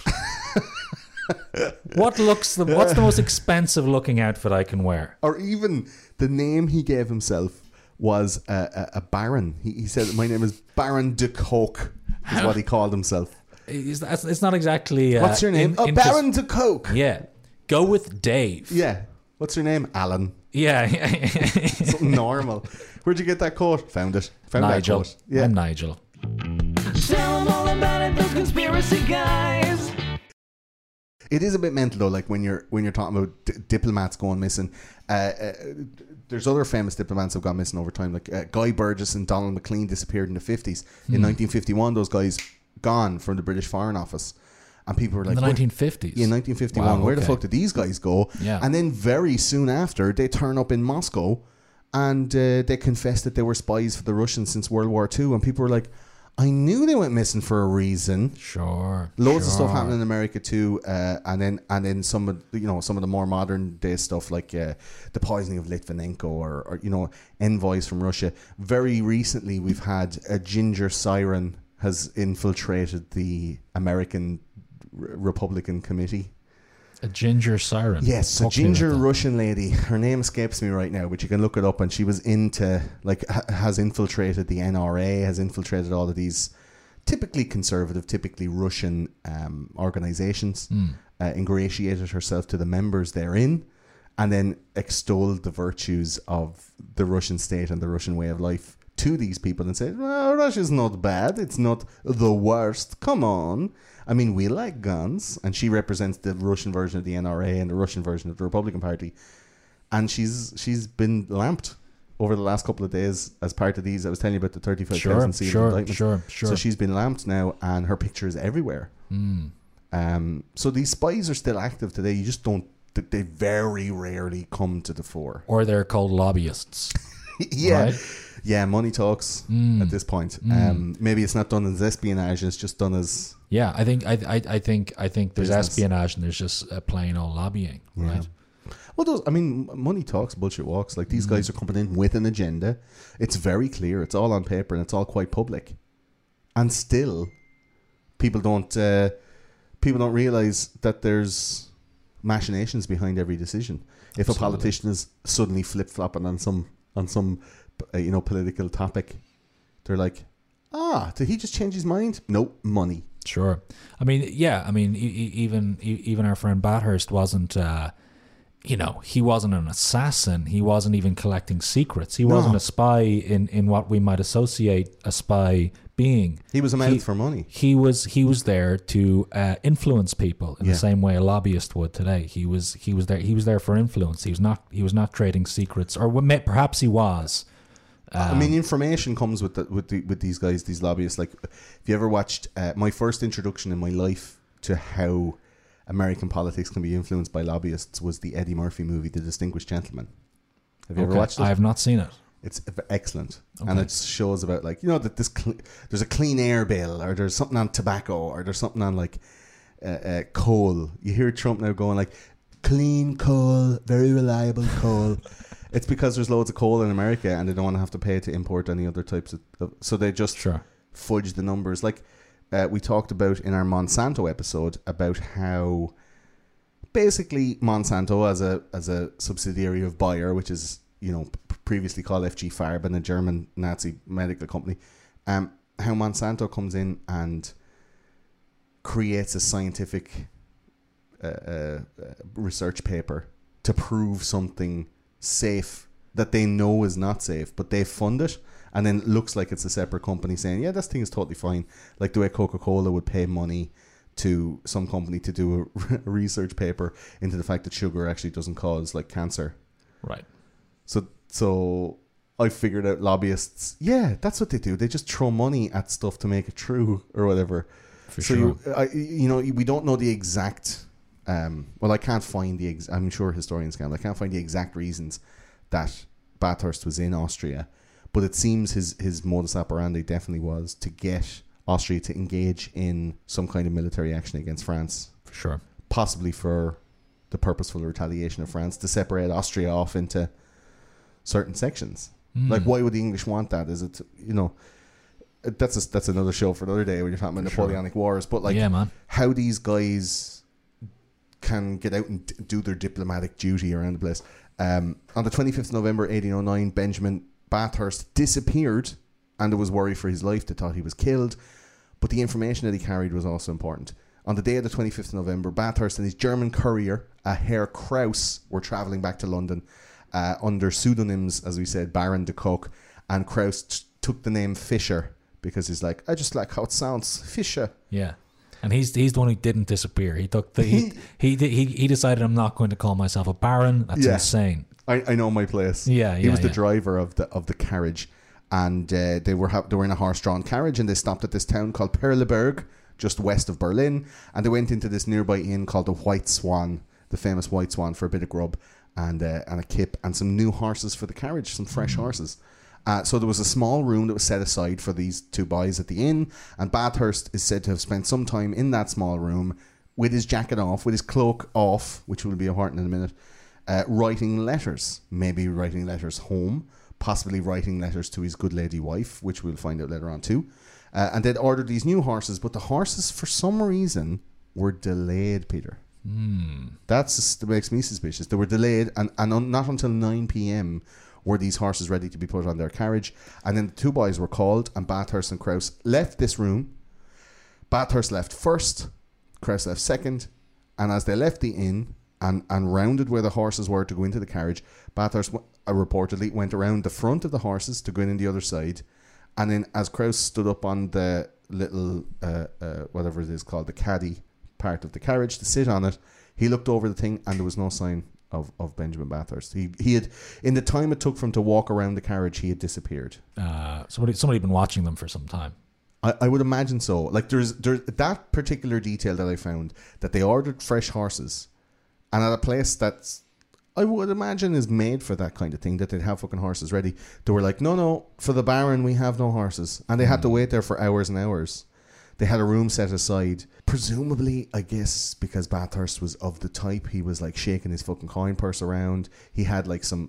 What's the most expensive looking outfit I can wear? Or even the name he gave himself was a baron. He said, "My name is Baron de Coke," is what he called himself. It's not exactly. What's your name? Baron de Coke. Yeah, go with Dave. Yeah. What's your name? Alan. Yeah. Something normal. Where'd you get that coat? Found it. Nigel. That coat. Yeah. I'm Nigel. Tell them all about it, those conspiracy guys. It is a bit mental though, like when you're talking about diplomats going missing. There's other famous diplomats who've gone missing over time, like Guy Burgess and Donald Maclean disappeared in the 50s. In 1951, those guys gone from the British Foreign Office, and people were like, in the 1950s. Yeah, 1951. Wow, where the fuck did these guys go? Yeah. And then very soon after, they turn up in Moscow, and they confessed that they were spies for the Russians since World War II, and people were like, I knew they went missing for a reason. Sure. Loads of stuff happening in America too, and then some of the more modern day stuff like the poisoning of Litvinenko or envoys from Russia. Very recently, we've had a ginger siren has infiltrated the American Republican Committee. A ginger siren. Yes, a ginger Russian lady. Her name escapes me right now, but you can look it up. And she was has infiltrated the NRA, has infiltrated all of these typically conservative, typically Russian organizations, ingratiated herself to the members therein, and then extolled the virtues of the Russian state and the Russian way of life to these people and said, well, Russia's not bad. It's not the worst. Come on. I mean, we like guns. And she represents the Russian version of the NRA and the Russian version of the Republican Party. And she's been lamped over the last couple of days as part of these. I was telling you about the 35,000 sealed indictments. Sure. So she's been lamped now, and her picture is everywhere. So these spies are still active today. You just don't. They very rarely come to the fore. Or they're called lobbyists. Yeah. Right? Yeah, money talks at this point. Maybe it's not done as espionage; it's just done as I think there's business. espionage and there's just plain old lobbying, right? Well, money talks, bullshit walks. Like these guys are coming in with an agenda. It's very clear. It's all on paper and it's all quite public. And still, people don't realize that there's machinations behind every decision. If a politician is suddenly flip flopping on some political topic, they're like, did he just change his mind? Nope, money. Sure. I mean, even our friend Bathurst wasn't, he wasn't an assassin. He wasn't even collecting secrets. He wasn't a spy in what we might associate a spy being. He was a mouth for money. He was there to influence people in the same way a lobbyist would today. He was there for influence. He was not trading secrets, or perhaps he was. I mean, information comes with these guys, these lobbyists. Like, if you ever watched my first introduction in my life to how American politics can be influenced by lobbyists was the Eddie Murphy movie, The Distinguished Gentleman. Have you ever watched it? I have not seen it. It's excellent, and it shows about that there's a clean air bill, or there's something on tobacco, or there's something on like coal. You hear Trump now going like, clean coal, very reliable coal. It's because there's loads of coal in America and they don't want to have to pay to import any other types of so they just fudge the numbers. Like we talked about in our Monsanto episode about how basically Monsanto as a subsidiary of Bayer, which is previously called FG Farben, a German Nazi medical company, how Monsanto comes in and creates a scientific research paper to prove something safe that they know is not safe, but they fund it, and then it looks like it's a separate company saying, yeah, this thing is totally fine. Like the way Coca-Cola would pay money to some company to do a research paper into the fact that sugar actually doesn't cause like cancer. Right. So I figured out lobbyists, yeah, that's what they do. They just throw money at stuff to make it true or whatever. For sure. We don't know the exact, well, I can't find I'm sure historians can, I can't find the exact reasons that Bathurst was in Austria, but it seems his modus operandi definitely was to get Austria to engage in some kind of military action against France. For sure. Possibly for the purposeful retaliation of France to separate Austria off into certain sections. Like, why would the English want that? Is it, that's another show for another day when you're talking about Napoleonic Wars. But like, yeah, man. How these guys can get out and do their diplomatic duty around the place. On the 25th of November 1809, Benjamin Bathurst disappeared, and there was worry for his life. They thought he was killed, but the information that he carried was also important. On the day of the 25th of November, Bathurst and his German courier, Herr Kraus, were travelling back to London under pseudonyms, as we said, Baron de Kock, and Kraus took the name Fisher because he's like, I just like how it sounds, Fisher. Yeah. And he's the one who didn't disappear. He took he decided, I'm not going to call myself a baron. That's insane. I know my place. Yeah, he was the driver of the carriage, and they were in a horse-drawn carriage, and they stopped at this town called Perleberg, just west of Berlin, and they went into this nearby inn called the White Swan, the famous White Swan, for a bit of grub and a kip and some new horses for the carriage, some fresh horses. So there was a small room that was set aside for these two boys at the inn, and Bathurst is said to have spent some time in that small room with his jacket off, with his cloak off, which will be important in a minute, writing letters, maybe writing letters home, possibly writing letters to his good lady wife, which we'll find out later on too. And they'd ordered these new horses, but the horses, for some reason, were delayed, Peter. That makes me suspicious. They were delayed, and not until 9 p.m. were these horses ready to be put on their carriage. And then the two boys were called, and Bathurst and Kraus left this room. Bathurst left first, Kraus left second, and as they left the inn and rounded where the horses were to go into the carriage, Bathurst reportedly went around the front of the horses to go in the other side. And then as Kraus stood up on the little, whatever it is called, the caddy part of the carriage to sit on it, he looked over the thing and there was no sign of Benjamin Bathurst. He had, in the time it took for him to walk around the carriage, he had disappeared. Somebody had been watching them for some time. I would imagine so. Like there's that particular detail that I found, that they ordered fresh horses, and at a place that's, I would imagine, is made for that kind of thing, that they'd have fucking horses ready. They were like, no, for the Baron we have no horses, and they had to wait there for hours and hours. They had a room set aside, presumably, I guess, because Bathurst was of the type, he was like shaking his fucking coin purse around. He had like some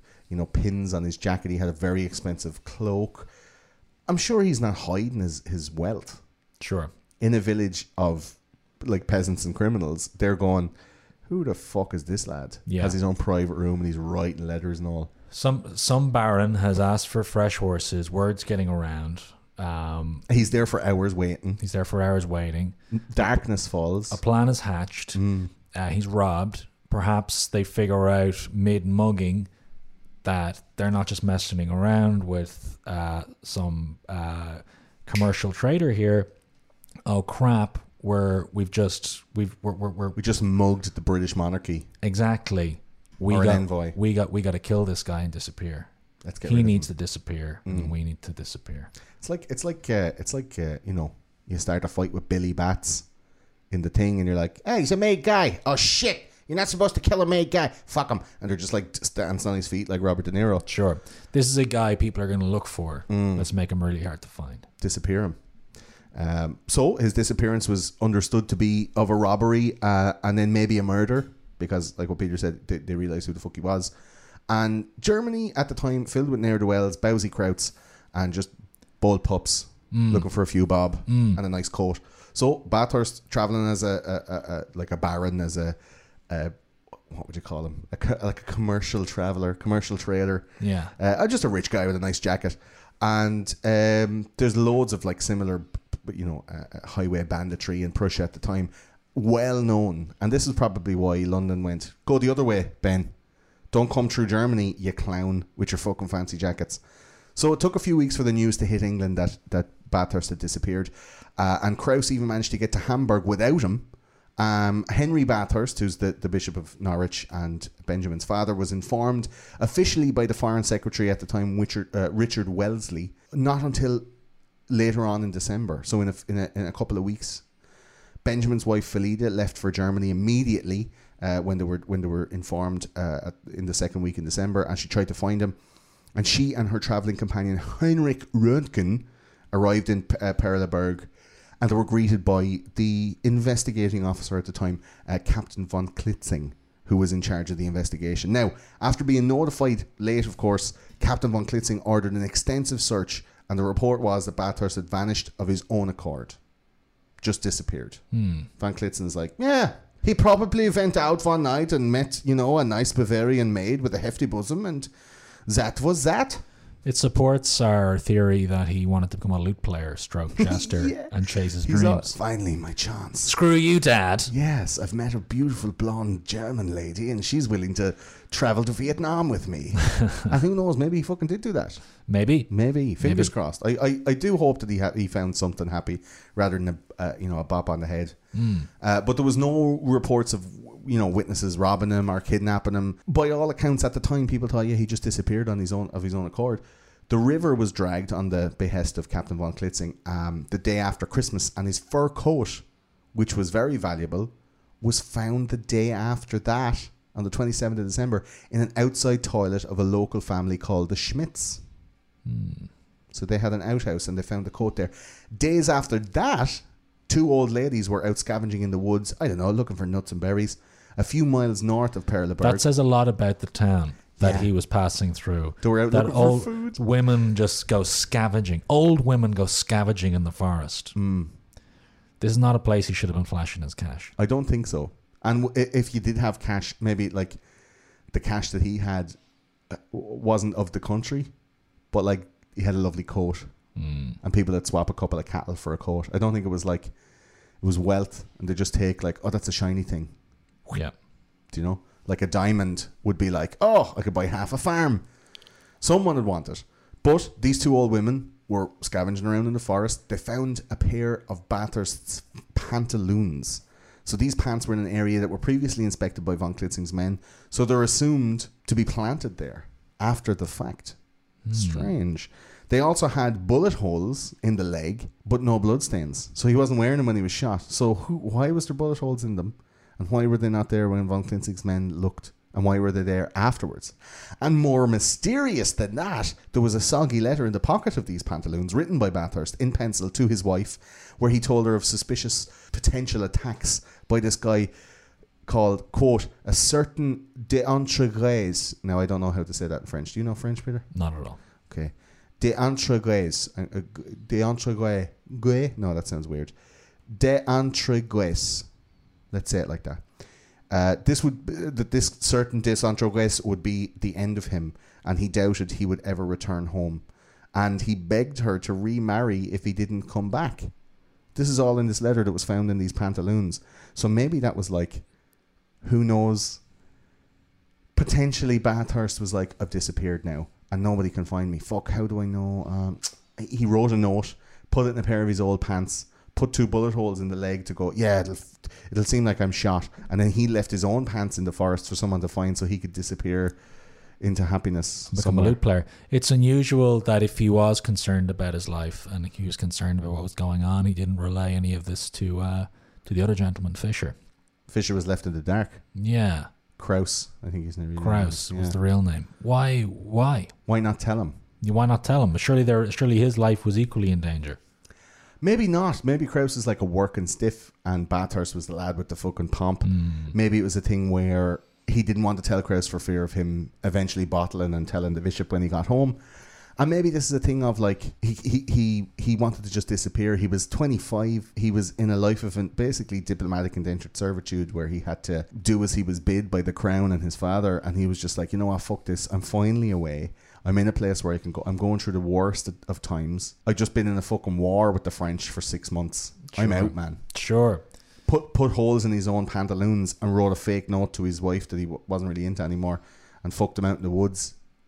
pins on his jacket. He had a very expensive cloak. I'm sure he's not hiding his wealth. Sure. In a village of like peasants and criminals, they're going, who the fuck is this lad? Yeah. Has his own private room and he's writing letters and all. Some baron has asked for fresh horses. Word's getting around. He's there for hours waiting. Darkness falls. A plan is hatched. He's robbed. Perhaps they figure out mid-mugging that they're not just messing around with some commercial trader here. Oh crap! We just mugged the British monarchy. Exactly. Envoy. We got to kill this guy and disappear. Let's get he needs to disappear, and we need to disappear. It's like you start a fight with Billy Bats in the thing, and you're like, hey, he's a made guy. Oh shit, you're not supposed to kill a made guy. Fuck him. And they're just like dancing on his feet like Robert De Niro. Sure, this is a guy people are going to look for. Let's make him really hard to find. Disappear him. So his disappearance was understood to be of a robbery, and then maybe a murder, because like what Peter said, they realised who the fuck he was. And Germany at the time, filled with ne'er-do-wells, bousy krauts, and just bald pups looking for a few bob and a nice coat. So Bathurst, travelling as a baron, as a what would you call him? Like a commercial traveller, commercial trader. Yeah. Just a rich guy with a nice jacket. And there's loads of like similar, highway banditry in Prussia at the time, well known. And this is probably why London went, go the other way, Ben. Don't come through Germany, you clown, with your fucking fancy jackets. So it took a few weeks for the news to hit England that Bathurst had disappeared. And Krauss even managed to get to Hamburg without him. Henry Bathurst, who's the Bishop of Norwich and Benjamin's father, was informed officially by the Foreign Secretary at the time, Richard Wellesley, not until later on in December. So in a couple of weeks. Benjamin's wife Felida left for Germany immediately when they were informed in the second week in December, and she tried to find him. And she and her travelling companion Heinrich Röntgen arrived in Perleberg, and they were greeted by the investigating officer at the time, Captain von Klitzing, who was in charge of the investigation. Now, after being notified late, of course, Captain von Klitzing ordered an extensive search, and the report was that Bathurst had vanished of his own accord. Just disappeared. Van Klitzing's like, yeah, he probably went out one night and met, a nice Bavarian maid with a hefty bosom, and that was that. It supports our theory that he wanted to become a lute player, stroke jester, and chase his dreams. Finally, my chance. Screw you, Dad. Yes, I've met a beautiful blonde German lady, and she's willing to travel to Vietnam with me. And who knows, maybe he fucking did do that. Maybe. Fingers crossed. I do hope that he found something happy rather than a bop on the head. But there was no reports of witnesses robbing him or kidnapping him. By all accounts at the time, people thought, he just disappeared on his own accord. The river was dragged on the behest of Captain von Klitzing the day after Christmas, and his fur coat, which was very valuable, was found the day after that, on the 27th of December, in an outside toilet of a local family called the Schmidts. So they had an outhouse and they found the coat there. Days after that, 2 old ladies were out scavenging in the woods, looking for nuts and berries, a few miles north of Perleberg. That says a lot about the town that he was passing through. They were out looking for food. Women just go scavenging. Old women go scavenging in the forest. This is not a place he should have been flashing his cash. I don't think so. And if you did have cash, maybe like the cash that he had wasn't of the country, but like he had a lovely coat. And people that swap a couple of cattle for a coat. I don't think it was like, it was wealth, and they just take like, that's a shiny thing. Yeah. Do you know? Like a diamond would be like, I could buy half a farm. Someone would want it. But these 2 old women were scavenging around in the forest. They found a pair of Bathurst's pantaloons. So these pants were in an area that were previously inspected by von Klitzing's men. So they're assumed to be planted there after the fact. Strange. They also had bullet holes in the leg, but no bloodstains. So he wasn't wearing them when he was shot. So why was there bullet holes in them? And why were they not there when von Klitzing's men looked? And why were they there afterwards? And more mysterious than that, there was a soggy letter in the pocket of these pantaloons written by Bathurst in pencil to his wife, where he told her of suspicious potential attacks by this guy called, quote, a certain d'Entregues. Now, I don't know how to say that in French. Do you know French, Peter? Not at all. Okay. D'Entregues. D'Entregues. No, that sounds weird. D'Entregues. Let's say it like that. This certain d'Entregues would be the end of him, and he doubted he would ever return home. And he begged her to remarry if he didn't come back. This is all in this letter that was found in these pantaloons. So maybe that was like, who knows? Potentially Bathurst was like, I've disappeared now and nobody can find me. Fuck, how do I know? He wrote a note, put it in a pair of his old pants, put 2 bullet holes in the leg to go, it'll seem like I'm shot. And then he left his own pants in the forest for someone to find so he could disappear into happiness. Become a lute player. It's unusual that if he was concerned about his life and he was concerned about what was going on, he didn't relay any of this to the other gentleman, Fisher. Fisher was left in the dark. Yeah. Krauss, I think his name. Krauss was the real name. Why? Why not tell him? Why not tell him? Surely his life was equally in danger. Maybe not. Maybe Krauss is like a working stiff and Bathurst was the lad with the fucking pomp. Maybe it was a thing where he didn't want to tell Krauss for fear of him eventually bottling and telling the bishop when he got home. And maybe this is a thing of like he wanted to just disappear. He was 25. He was in a life of basically diplomatic indentured servitude where he had to do as he was bid by the crown and his father. And he was just like, you know what, fuck this. I'm finally away. I'm in a place where I can go. I'm going through the worst of times. I've just been in a fucking war with the French for 6 months. Sure. I'm out, man. Sure. Put holes in his own pantaloons and wrote a fake note to his wife that he wasn't really into anymore and fucked him out in the woods.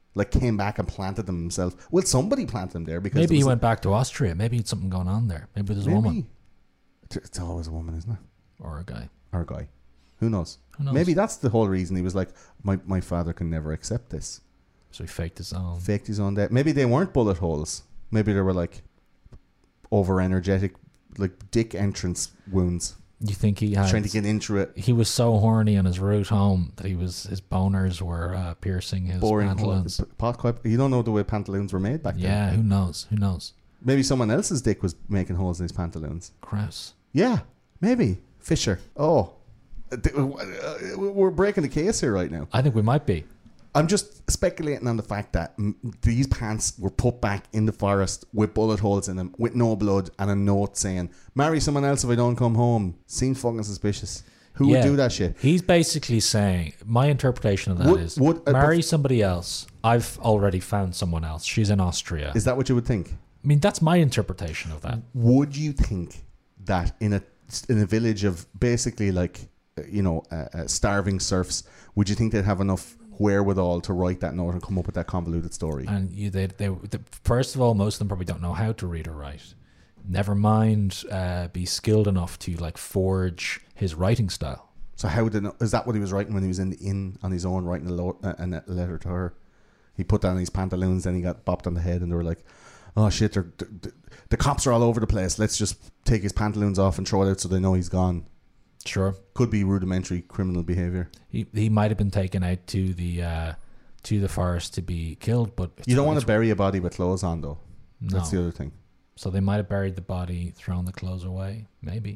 Like came back and planted them himself. Well, somebody planted them there because Maybe he went back to Austria. Maybe it's something going on there. Maybe there's a woman It's always a woman, isn't it? or a guy. Or a guy. Who knows? Who knows? Maybe that's the whole reason he was like, my father can never accept this. So he faked his own. Faked his own death. Maybe they weren't bullet holes. Maybe they were like over energetic, like dick entrance wounds. You think he had Trying to get into it. He was so horny on his route home that his boners were piercing his pantaloons. You don't know the way pantaloons were made back then. Yeah, who knows? Who knows? Maybe someone else's dick was making holes in his pantaloons. Gross. Yeah, maybe. Fisher. Oh. We're breaking the case here right now. I think we might be. I'm just speculating on the fact that these pants were put back in the forest with bullet holes in them, with no blood, and a note saying, marry someone else if I don't come home. Seems fucking suspicious. Who would do that shit? He's basically saying, my interpretation of that is, marry somebody else. I've already found someone else. She's in Austria. Is that what you would think? I mean, that's my interpretation of that. Would you think that in a village of basically like, starving serfs, would you think they'd have enough wherewithal to write that note and come up with that convoluted story? And first of all, most of them probably don't know how to read or write. Never mind be skilled enough to like forge his writing style. So is that what he was writing when he was in the inn on his own, writing a letter to her? He put down his pantaloons, then he got bopped on the head, and they were like, oh shit, the cops are all over the place. Let's just take his pantaloons off and throw it out so they know he's gone. Sure. Could be rudimentary criminal behavior. He might have been taken out to the forest to be killed, but you don't want to bury a body with clothes on, though. No. That's the other thing. So they might have buried the body, thrown the clothes away. Maybe.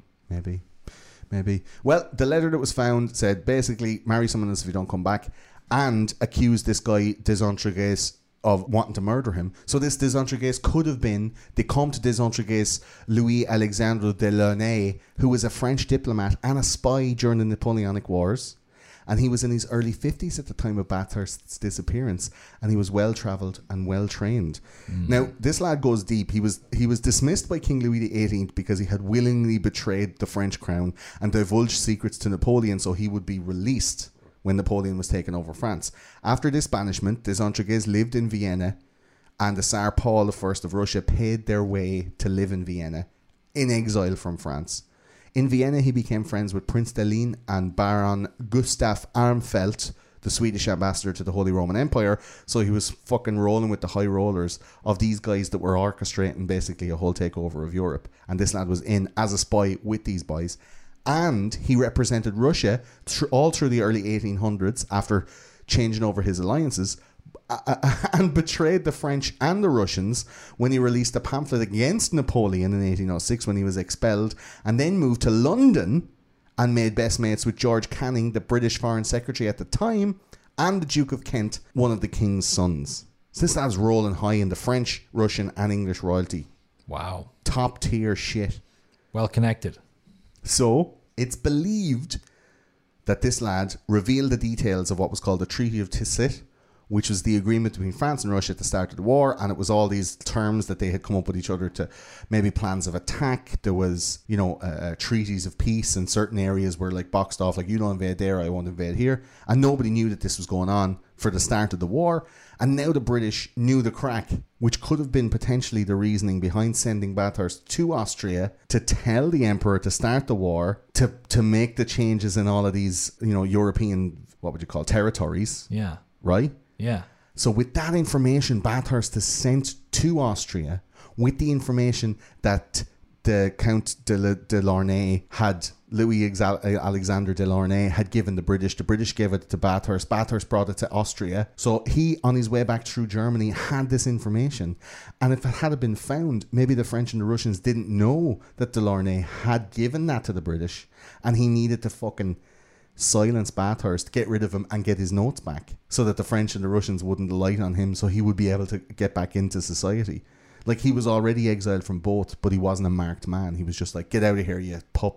Well, the letter that was found said basically, marry someone else if you don't come back, and accused this guy des Entregues of wanting to murder him. So this des Entregues could have been the Comte des Entregues Louis Alexandre de Launay, who was a French diplomat and a spy during the Napoleonic Wars. And he was in his early 50s at the time of Bathurst's disappearance, and he was well-travelled and well-trained. Now, this lad goes deep. He was dismissed by King Louis XVIII because he had willingly betrayed the French crown and divulged secrets to Napoleon, so he would be released when Napoleon was taking over France. After this banishment, des Entregues lived in Vienna, and the Tsar Paul I of Russia paid their way to live in Vienna, in exile from France. In Vienna, he became friends with Prince Delin and Baron Gustav Armfelt, the Swedish ambassador to the Holy Roman Empire, so he was fucking rolling with the high rollers of these guys that were orchestrating basically a whole takeover of Europe. And this lad was in as a spy with these boys. And he represented Russia all through the early 1800s after changing over his alliances, and betrayed the French and the Russians when he released a pamphlet against Napoleon in 1806 when he was expelled, and then moved to London and made best mates with George Canning, the British Foreign Secretary at the time, and the Duke of Kent, one of the King's sons. So this lad's rolling high in the French, Russian and English royalty. Wow. Top tier shit. Well connected. So, it's believed that this lad revealed the details of what was called the Treaty of Tilsit, which was the agreement between France and Russia at the start of the war, and it was all these terms that they had come up with each other to maybe plans of attack. There was, treaties of peace, and certain areas were like boxed off, like you don't invade there, I won't invade here, and nobody knew that this was going on for the start of the war. And now the British knew the crack, which could have been potentially the reasoning behind sending Bathurst to Austria to tell the emperor to start the war, to make the changes in all of these, European, territories. Yeah. Right? Yeah. So with that information, Bathurst is sent to Austria with the information that the Count de Launay had, Louis Alexander de Launay had given the British. The British gave it to Bathurst. Bathurst brought it to Austria. So he, on his way back through Germany, had this information. And if it had been found, maybe the French and the Russians didn't know that de Launay had given that to the British, and he needed to fucking silence Bathurst, get rid of him and get his notes back, so that the French and the Russians wouldn't light on him, so he would be able to get back into society. Like, he was already exiled from both, but he wasn't a marked man. He was just like, get out of here, you pup.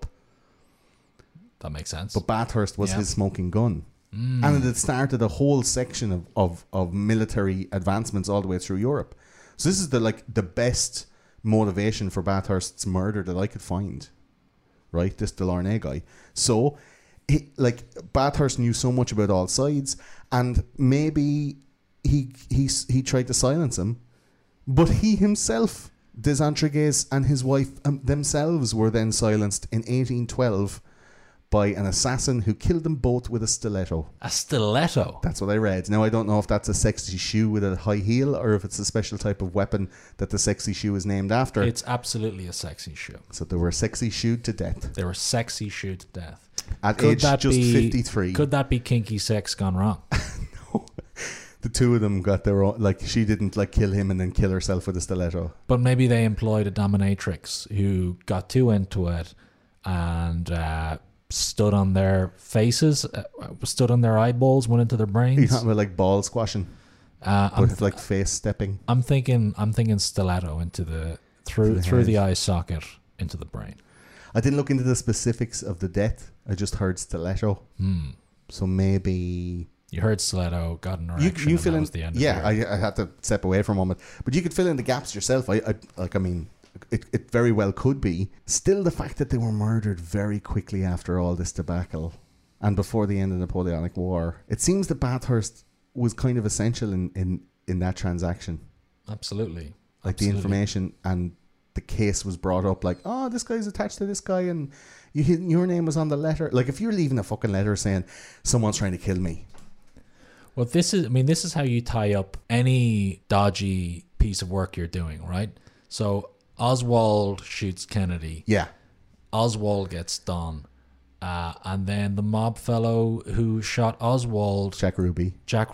That makes sense. But Bathurst was his smoking gun. And it had started a whole section of military advancements all the way through Europe. So this is the best motivation for Bathurst's murder that I could find. Right? This de Launay guy. So Bathurst knew so much about all sides, and maybe he tried to silence him, but he himself, des Entregues, and his wife themselves were then silenced in 1812 by an assassin who killed them both with a stiletto. A stiletto? That's what I read. Now, I don't know if that's a sexy shoe with a high heel or if it's a special type of weapon that the sexy shoe is named after. It's absolutely a sexy shoe. So they were sexy shoed to death. They were sexy shoed to death. At age just 53. Could that be kinky sex gone wrong? No. The two of them got their own, like, she didn't like kill him and then kill herself with a stiletto. But maybe they employed a dominatrix who got too into it and stood on their faces, stood on their eyeballs, went into their brains. You're talking about like ball squashing, with like face stepping. I'm thinking stiletto into the through the eye socket into the brain. I didn't look into the specifics of the death. I just heard stiletto. So maybe you heard stiletto, got an erection, you fill in. Was the end Yeah, of I had to step away for a moment, but you could fill in the gaps yourself. It very well could be. Still, the fact that they were murdered very quickly after all this debacle and before the end of the Napoleonic War, it seems that Bathurst was kind of essential in that transaction. Absolutely. Like the information and the case was brought up like, oh, this guy's attached to this guy and your name was on the letter. Like if you're leaving a fucking letter saying someone's trying to kill me. Well, this is how you tie up any dodgy piece of work you're doing, right? So Oswald shoots Kennedy. Yeah. Oswald gets done. And then the mob fellow who shot Oswald, Jack Ruby,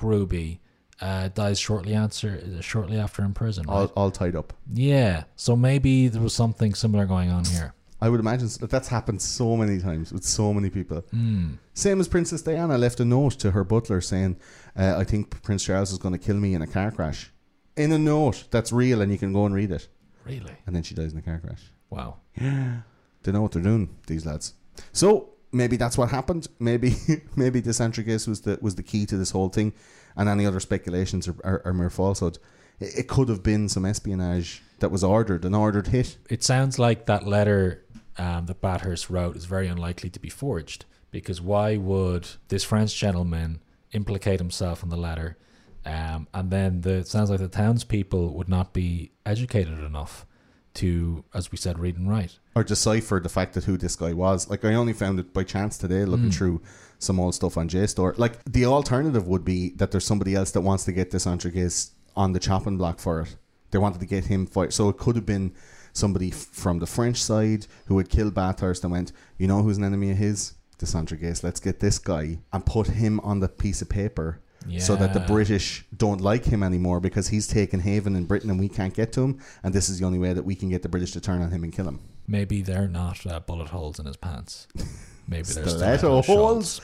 dies shortly after in prison. Right? All tied up. Yeah. So maybe there was something similar going on here. I would imagine that's happened so many times with so many people. Same as Princess Diana left a note to her butler saying, I think Prince Charles is going to kill me in a car crash. In a note that's real and you can go and read it. Really? And then she dies in a car crash. Wow. Yeah. They know what they're doing, these lads. So maybe that's what happened. Maybe this Entregues was the key to this whole thing, and any other speculations are mere falsehood. It could have been some espionage that was an ordered hit. It sounds like that letter that Bathurst wrote is very unlikely to be forged, because why would this French gentleman implicate himself in the letter? And then it sounds like the townspeople would not be educated enough to, as we said, read and write. Or decipher the fact that who this guy was. Like, I only found it by chance today looking through some old stuff on JSTOR. Like, the alternative would be that there's somebody else that wants to get this Entregues on the chopping block for it. They wanted to get him fired. So it could have been somebody from the French side who had killed Bathurst and went, you know who's an enemy of his? This Entregues. Let's get this guy and put him on the piece of paper. Yeah. So that the British don't like him anymore because he's taken haven in Britain and we can't get to him, and this is the only way that we can get the British to turn on him and kill him. Maybe they're not bullet holes in his pants. Maybe they're stiletto holes.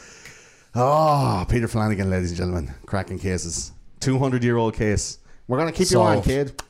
Oh, Peter Flanagan, ladies and gentlemen. Cracking cases. 200-year-old case. We're going to keep you on, kid.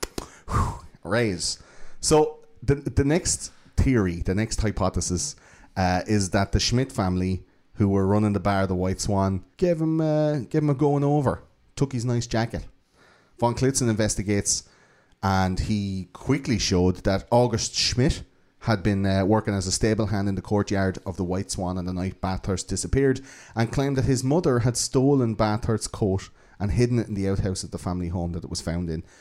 Raise. So the next theory, the next hypothesis is that the Schmidt family, who were running the bar, the White Swan, gave him a going over. Took his nice jacket. Von Klitzen investigates, and he quickly showed that August Schmidt had been working as a stable hand in the courtyard of the White Swan on the night Bathurst disappeared, and claimed that his mother had stolen Bathurst's coat and hidden it in the outhouse at the family home that it was found in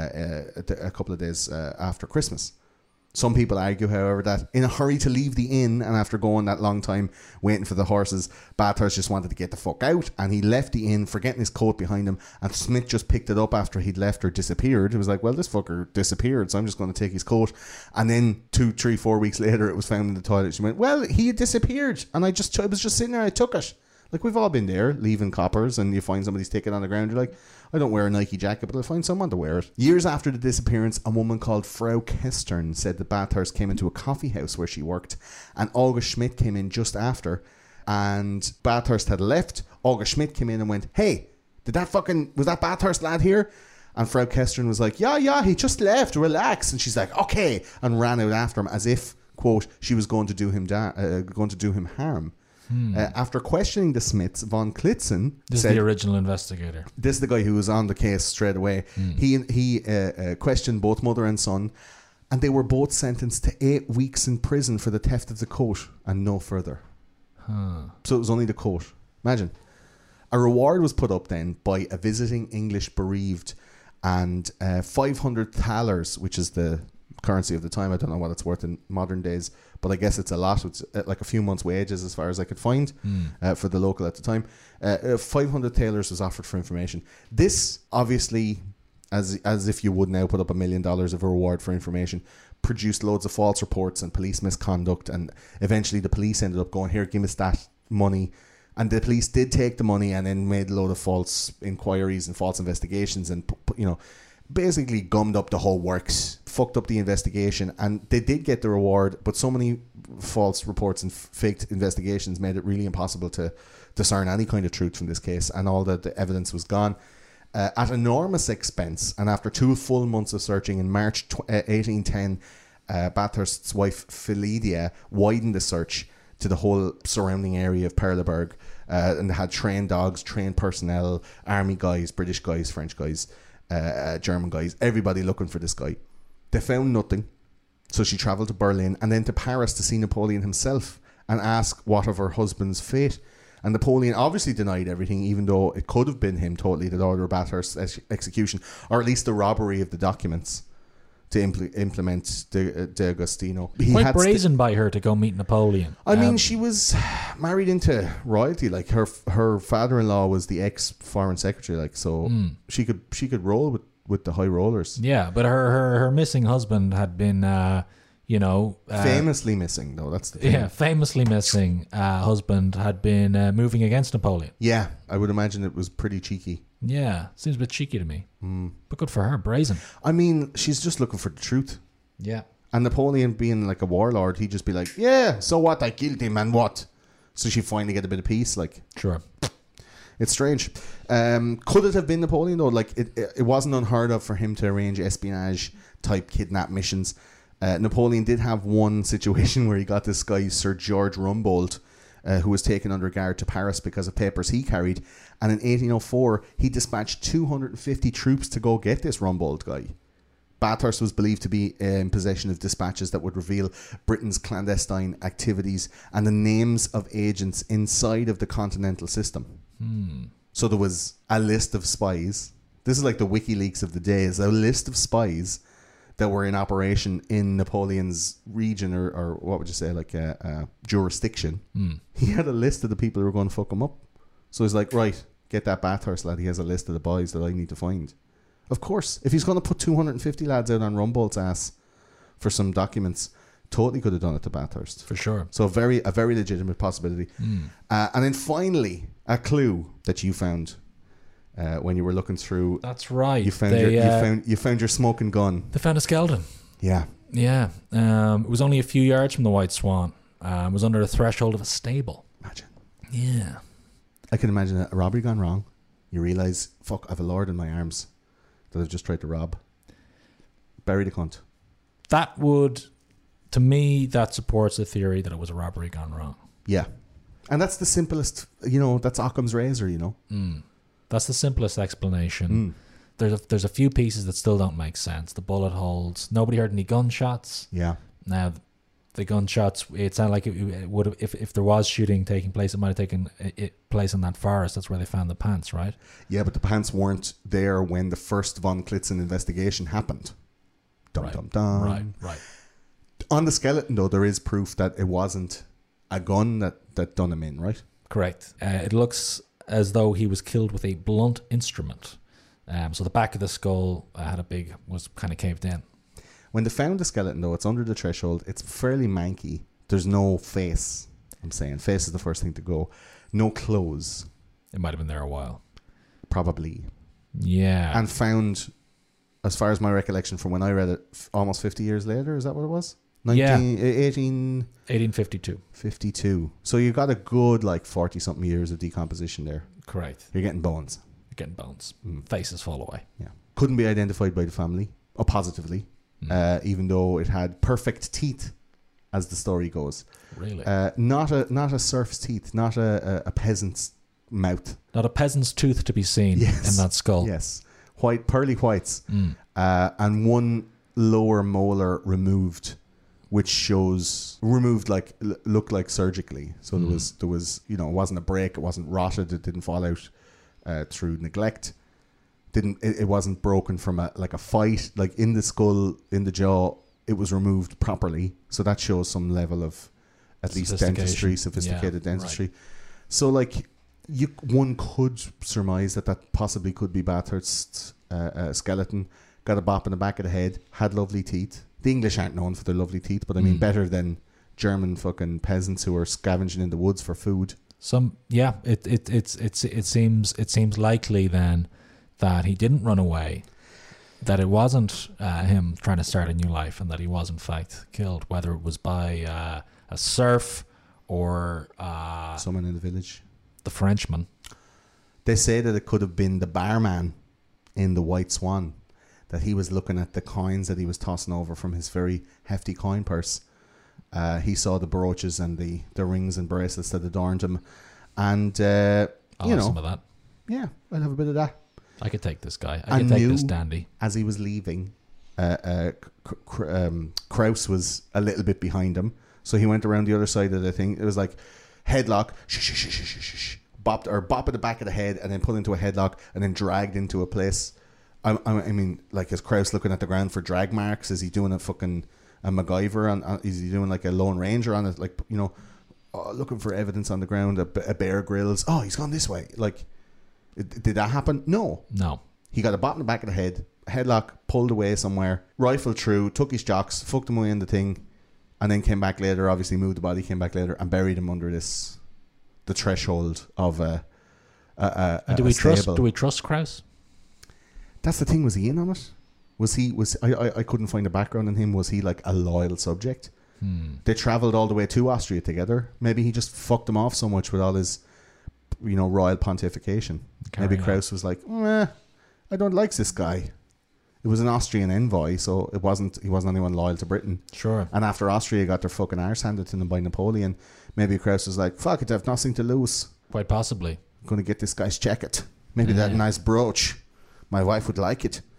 a couple of days after Christmas. Some people argue, however, that in a hurry to leave the inn and after going that long time waiting for the horses, Bathurst just wanted to get the fuck out, and he left the inn forgetting his coat behind him, and Smith just picked it up after he'd left or disappeared. It was like, well, this fucker disappeared, so I'm just going to take his coat. And then 2, 3, 4 weeks later it was found in the toilet. She went, well, he had disappeared and I was just sitting there, I took it. Like, we've all been there, leaving coppers, and you find somebody's ticket on the ground. You're like, I don't wear a Nike jacket, but I'll find someone to wear it. Years after the disappearance, a woman called Frau Kestern said that Bathurst came into a coffee house where she worked, and August Schmidt came in just after, and Bathurst had left. August Schmidt came in and went, hey, was that Bathurst lad here? And Frau Kestern was like, yeah, he just left, relax. And she's like, okay, and ran out after him as if, quote, she was going to do him harm. After questioning the Smiths, Von Klitzen This is the original investigator. This is the guy who was on the case straight away. He questioned both mother and son, and they were both sentenced to 8 weeks in prison for the theft of the coat and no further. So it was only the coat. Imagine. A reward was put up then by a visiting English bereaved, and 500 thalers, which is the currency of the time. I don't know what it's worth in modern days, but I guess it's a lot. It's like a few months' wages as far as I could find for the local at the time. 500 thalers was offered for information. This obviously, as if you would now put up $1 million of a reward for information, produced loads of false reports and police misconduct, and eventually the police ended up going, here, give us that money. And the police did take the money and then made a load of false inquiries and false investigations and, basically gummed up the whole works, fucked up the investigation, and they did get the reward, but so many false reports and faked investigations made it really impossible to discern any kind of truth from this case, and all the evidence was gone. At enormous expense, and after 2 full months of searching in March 1810, Bathurst's wife Philidia widened the search to the whole surrounding area of Perleberg, and they had trained dogs, trained personnel, army guys, British guys, French guys, German guys, everybody looking for this guy. They found nothing, so she travelled to Berlin and then to Paris to see Napoleon himself and ask what of her husband's fate. And Napoleon obviously denied everything, even though it could have been him totally that ordered Bathurst's execution, or at least the robbery of the documents to implement De Agostino. Quite brazen by her to go meet Napoleon. I mean, she was married into royalty. Like her father-in-law was the ex-foreign secretary. Like, so she could roll with the high rollers. Yeah, but her missing husband had been, famously missing, though. That's the thing. Yeah, famously missing husband had been moving against Napoleon. Yeah, I would imagine it was pretty cheeky. Yeah, seems a bit cheeky to me. But good for her, brazen. I mean, she's just looking for the truth. Yeah. And Napoleon being like a warlord, he'd just be like, yeah, so what? I killed him and what? So she finally get a bit of peace. Like, sure. It's strange. Could it have been Napoleon, though? Like, it wasn't unheard of for him to arrange espionage type kidnap missions. Napoleon did have one situation where he got this guy, Sir George Rumbold, who was taken under guard to Paris because of papers he carried. And in 1804, he dispatched 250 troops to go get this Rumbold guy. Bathurst was believed to be in possession of dispatches that would reveal Britain's clandestine activities and the names of agents inside of the continental system. So there was a list of spies. This is like the WikiLeaks of the day. Is a list of spies that were in operation in Napoleon's region, or what would you say, like jurisdiction. He had a list of the people who were going to fuck him up. So he's like, right, get that Bathurst lad. He has a list of the boys that I need to find. Of course, if he's going to put 250 lads out on Rumbold's ass for some documents, totally could have done it to Bathurst. For sure. So a very legitimate possibility. And then finally, a clue that you found when you were looking through. That's right. You found you found your smoking gun. They found a skeleton. Yeah. Yeah. It was only a few yards from the White Swan. It was under the threshold of a stable. Imagine. Yeah. I can imagine a robbery gone wrong. You realise, fuck, I have a lord in my arms that I've just tried to rob. Bury the cunt. That would, to me, that supports the theory that it was a robbery gone wrong. Yeah. And that's the simplest, that's Occam's razor, That's the simplest explanation. There's a few pieces that still don't make sense. The bullet holes. Nobody heard any gunshots. Yeah. Now, the gunshots, it sounded like it would have, if there was shooting taking place, it might have taken place in that forest. That's where they found the pants, right? Yeah, but the pants weren't there when the first von Klitzen investigation happened. Dum, dum, dum. Right. On the skeleton, though, there is proof that it wasn't a gun that done him in, right? Correct. It looks as though he was killed with a blunt instrument. So the back of the skull was kind of caved in. When they found the skeleton, though, it's under the threshold. It's fairly manky. There's no face. I'm saying face is the first thing to go. No clothes. It might have been there a while. Probably. Yeah. And found, as far as my recollection from when I read it, almost 50 years later. Is that what it was? 1852. 52. So you got a good 40-something years of decomposition there. Correct. You're getting bones. Faces fall away. Yeah. Couldn't be identified by the family, or positively, even though it had perfect teeth, as the story goes. Really? Not a serf's teeth, not a peasant's mouth. Not a peasant's tooth to be seen in that skull. Yes. Pearly whites. And one lower molar removed which shows removed like looked like surgically. So there was it wasn't a break, it wasn't rotted, it didn't fall out through neglect. It wasn't broken from a fight, like in the skull, in the jaw. It was removed properly, so that shows some level of at least sophisticated dentistry. Right. So like one could surmise that possibly could be Bathurst's skeleton. Got a bop in the back of the head, had lovely teeth. The English aren't known for their lovely teeth, but I mean better than German fucking peasants who are scavenging in the woods for food. It seems likely then that he didn't run away, that it wasn't him trying to start a new life, and that he was in fact killed, whether it was by a serf or someone in the village, the Frenchman. They say that it could have been the barman in the White Swan, that he was looking at the coins that he was tossing over from his very hefty coin purse. He saw the brooches and the rings and bracelets that adorned him, and I'll have some of that. Yeah, I'll have a bit of that. I could take this guy. I could take this dandy. As he was leaving, Kraus was a little bit behind him, so he went around the other side of the thing. It was like headlock, bop at the back of the head, and then put into a headlock, and then dragged into a place. I mean, like, is Kraus looking at the ground for drag marks? Is he doing a fucking a MacGyver? Is he doing like a Lone Ranger on it? Like, looking for evidence on the ground, a Bear Grylls. Oh, he's gone this way. Like, did that happen? No. He got a bop in the back of the head, headlock, pulled away somewhere, rifled through, took his jocks, fucked him away in the thing, and then came back later, obviously moved the body, came back later, and buried him under the threshold of a do we trust Kraus? That's the thing. Was he in on it? I couldn't find a background on him. Was he like a loyal subject? They travelled all the way to Austria together. Maybe he just fucked him off so much with all his royal pontification. Maybe Kraus was like, I don't like this guy. It was an Austrian envoy, so he wasn't anyone loyal to Britain. Sure. And after Austria got their fucking arse handed to them by Napoleon, maybe Kraus was like, fuck it, I've nothing to lose. Quite possibly. I'm going to get this guy's jacket. Maybe that nice brooch. My wife would like it.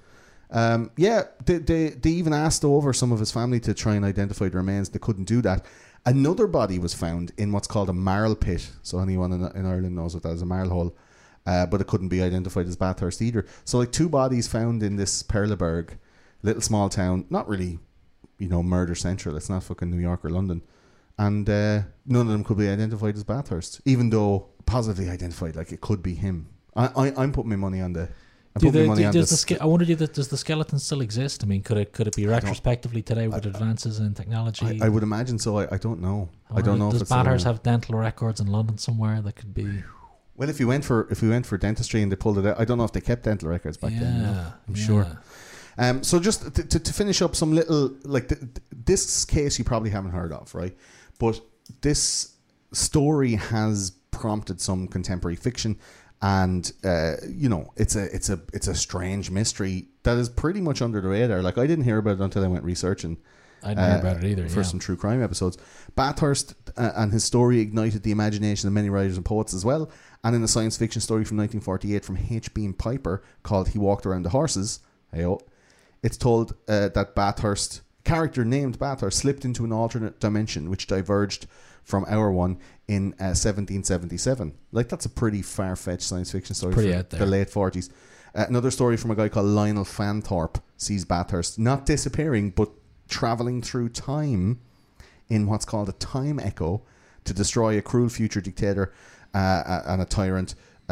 They even asked over some of his family to try and identify the remains. They couldn't do that. Another body was found in what's called a marl pit. So anyone in Ireland knows what that is, a marl hole. But it couldn't be identified as Bathurst either. So like 2 bodies found in this Perleberg, little small town, not really, murder central. It's not fucking New York or London. And none of them could be identified as Bathurst, even though positively identified, like it could be him. I'm putting my money on the... I wonder, does the skeleton still exist? I mean, could it be retrospectively today with advances in technology? I would imagine so. I don't know. I don't know. Does Bathurst have dental records in London somewhere that could be? Well, if we went for dentistry and they pulled it out, I don't know if they kept dental records back then. I'm sure. So just to finish up some little this case you probably haven't heard of, right? But this story has prompted some contemporary fiction. And it's a strange mystery that is pretty much under the radar. Like, I didn't hear about it until I went researching. I didn't hear about it either. For some true crime episodes. Bathurst and his story ignited the imagination of many writers and poets as well. And in a science fiction story from 1948 from H. Beam Piper called "He Walked Around the Horses," it's told that Bathurst, character named Bathurst, slipped into an alternate dimension which diverged from our one in 1777. Like, that's a pretty far-fetched science fiction story from the late 40s. Another story from a guy called Lionel Fanthorpe sees Bathurst not disappearing but travelling through time in what's called a time echo to destroy a cruel future dictator and a tyrant,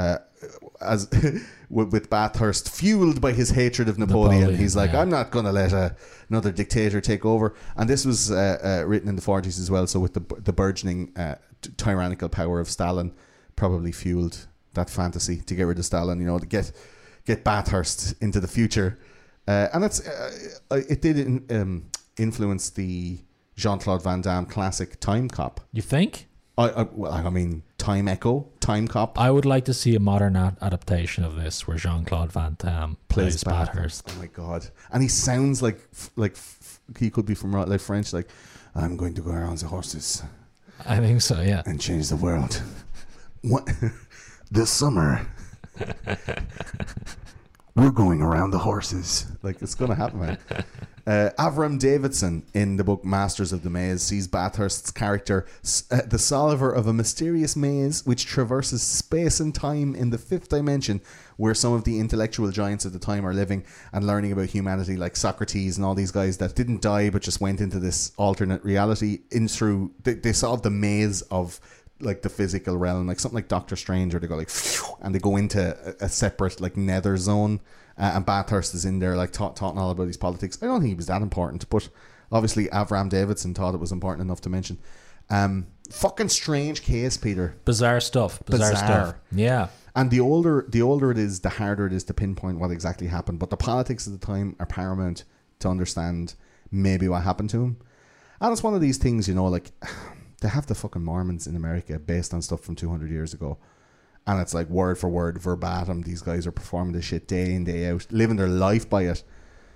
as with Bathurst fueled by his hatred of Napoleon. He's like, I'm not going to let another dictator take over. And this was written in the 40s as well, so with the burgeoning tyrannical power of Stalin probably fueled that fantasy to get rid of Stalin, to get Bathurst into the future. And it did influence the Jean-Claude Van Damme classic Time Cop. You think? I mean, Time Echo, Time Cop. I would like to see a modern adaptation of this where Jean-Claude Van Damme plays Bathurst. Oh my god! And he sounds like he could be from like French. Like, I'm going to go around the horses. I think so. Yeah. And change the world. What? This summer, we're going around the horses. Like, it's gonna happen, man. Avram Davidson in the book Masters of the Maze sees Bathurst's character the solver of a mysterious maze which traverses space and time in the fifth dimension, where some of the intellectual giants of the time are living and learning about humanity, like Socrates and all these guys that didn't die but just went into this alternate reality. They solved the maze of like the physical realm, like something like Doctor Strange, where they go like and they go into a separate like nether zone. And Bathurst is in there, like talking all about these politics. I don't think he was that important, but obviously Avram Davidson thought it was important enough to mention. Fucking strange case, Peter. Bizarre stuff. Bizarre stuff. Yeah. And the older it is, the harder it is to pinpoint what exactly happened. But the politics of the time are paramount to understand maybe what happened to him. And it's one of these things, you know, like they have the fucking Mormons in America based on stuff from 200 years ago. And it's like word for word, verbatim. These guys are performing this shit day in, day out, living their life by it.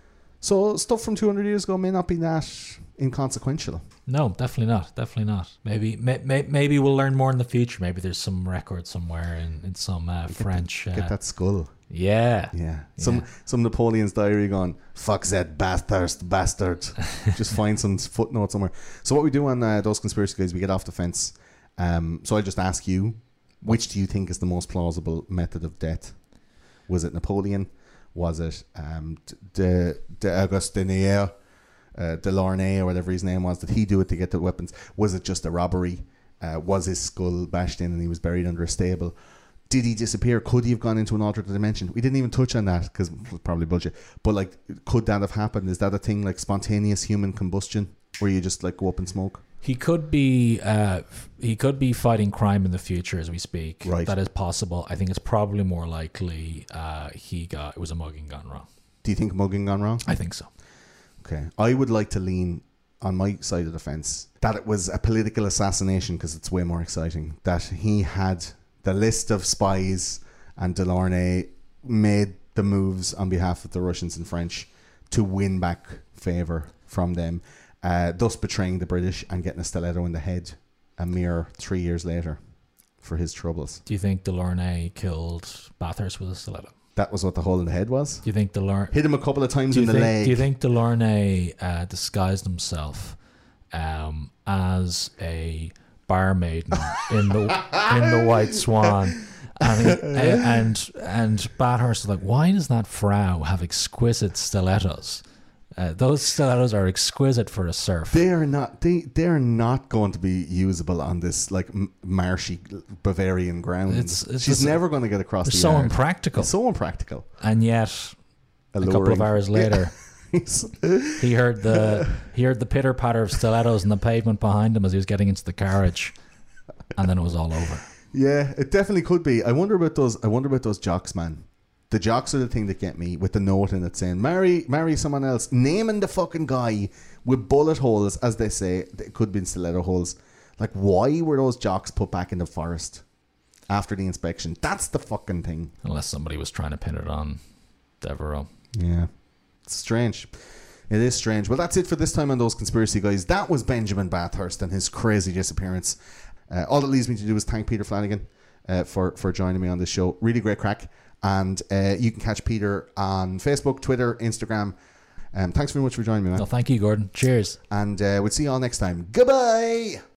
So stuff from 200 years ago may not be that inconsequential. No, definitely not. Definitely not. Maybe we'll learn more in the future. Maybe there's some record somewhere in some French. Get that skull. Yeah. Some Napoleon's diary going, fuck that Bathurst bastard. Just find some footnote somewhere. So what we do on those conspiracy guys, we get off the fence. So I just ask you, which do you think is the most plausible method of death? Was it Napoleon? Was it de Augustinier, de Lornay, or whatever his name was? Did he do it to get the weapons? Was it just a robbery? Was his skull bashed in and he was buried under a stable? Did he disappear? Could he have gone into an alternate dimension? We didn't even touch on that because it was probably bullshit. But like, could that have happened? Is that a thing like spontaneous human combustion where you just like go up and smoke? He could be fighting crime in the future as we speak. Right. That is possible. I think it's probably more likely it was a mugging gone wrong. Do you think mugging gone wrong? I think so. Okay. I would like to lean on my side of the fence that it was a political assassination because it's way more exciting. That he had the list of spies and Delaunay made the moves on behalf of the Russians and French to win back favour from them. Thus betraying the British and getting a stiletto in the head a mere 3 years later for his troubles. Do you think Delaunay killed Bathurst with a stiletto? That was what the hole in the head was? Do you think hit him a couple of times in the leg? Do you think Delaunay disguised himself as a barmaiden in the White Swan? And Bathurst was like, why does that Frau have exquisite stilettos? Those stilettos are exquisite for a surf. They are not. They are not going to be usable on this like marshy Bavarian ground. She's never going to get across. They're so impractical. It's so impractical. And yet, a couple of hours later, he heard the pitter patter of stilettos in the pavement behind him as he was getting into the carriage, and then it was all over. Yeah, it definitely could be. I wonder about those jocks, man. The jocks are the thing that get me, with the note in it saying, marry someone else. Naming the fucking guy with bullet holes, as they say. It could have been stiletto holes. Like, why were those jocks put back in the forest after the inspection? That's the fucking thing. Unless somebody was trying to pin it on Devereaux. Yeah. It's strange. It is strange. Well, that's it for this time on Those Conspiracy Guys. That was Benjamin Bathurst and his crazy disappearance. All that leaves me to do is thank Peter Flanagan for joining me on this show. Really great crack. And you can catch Peter on Facebook, Twitter, Instagram. Thanks very much for joining me, man. No, thank you, Gordon. Cheers. And we'll see you all next time. Goodbye.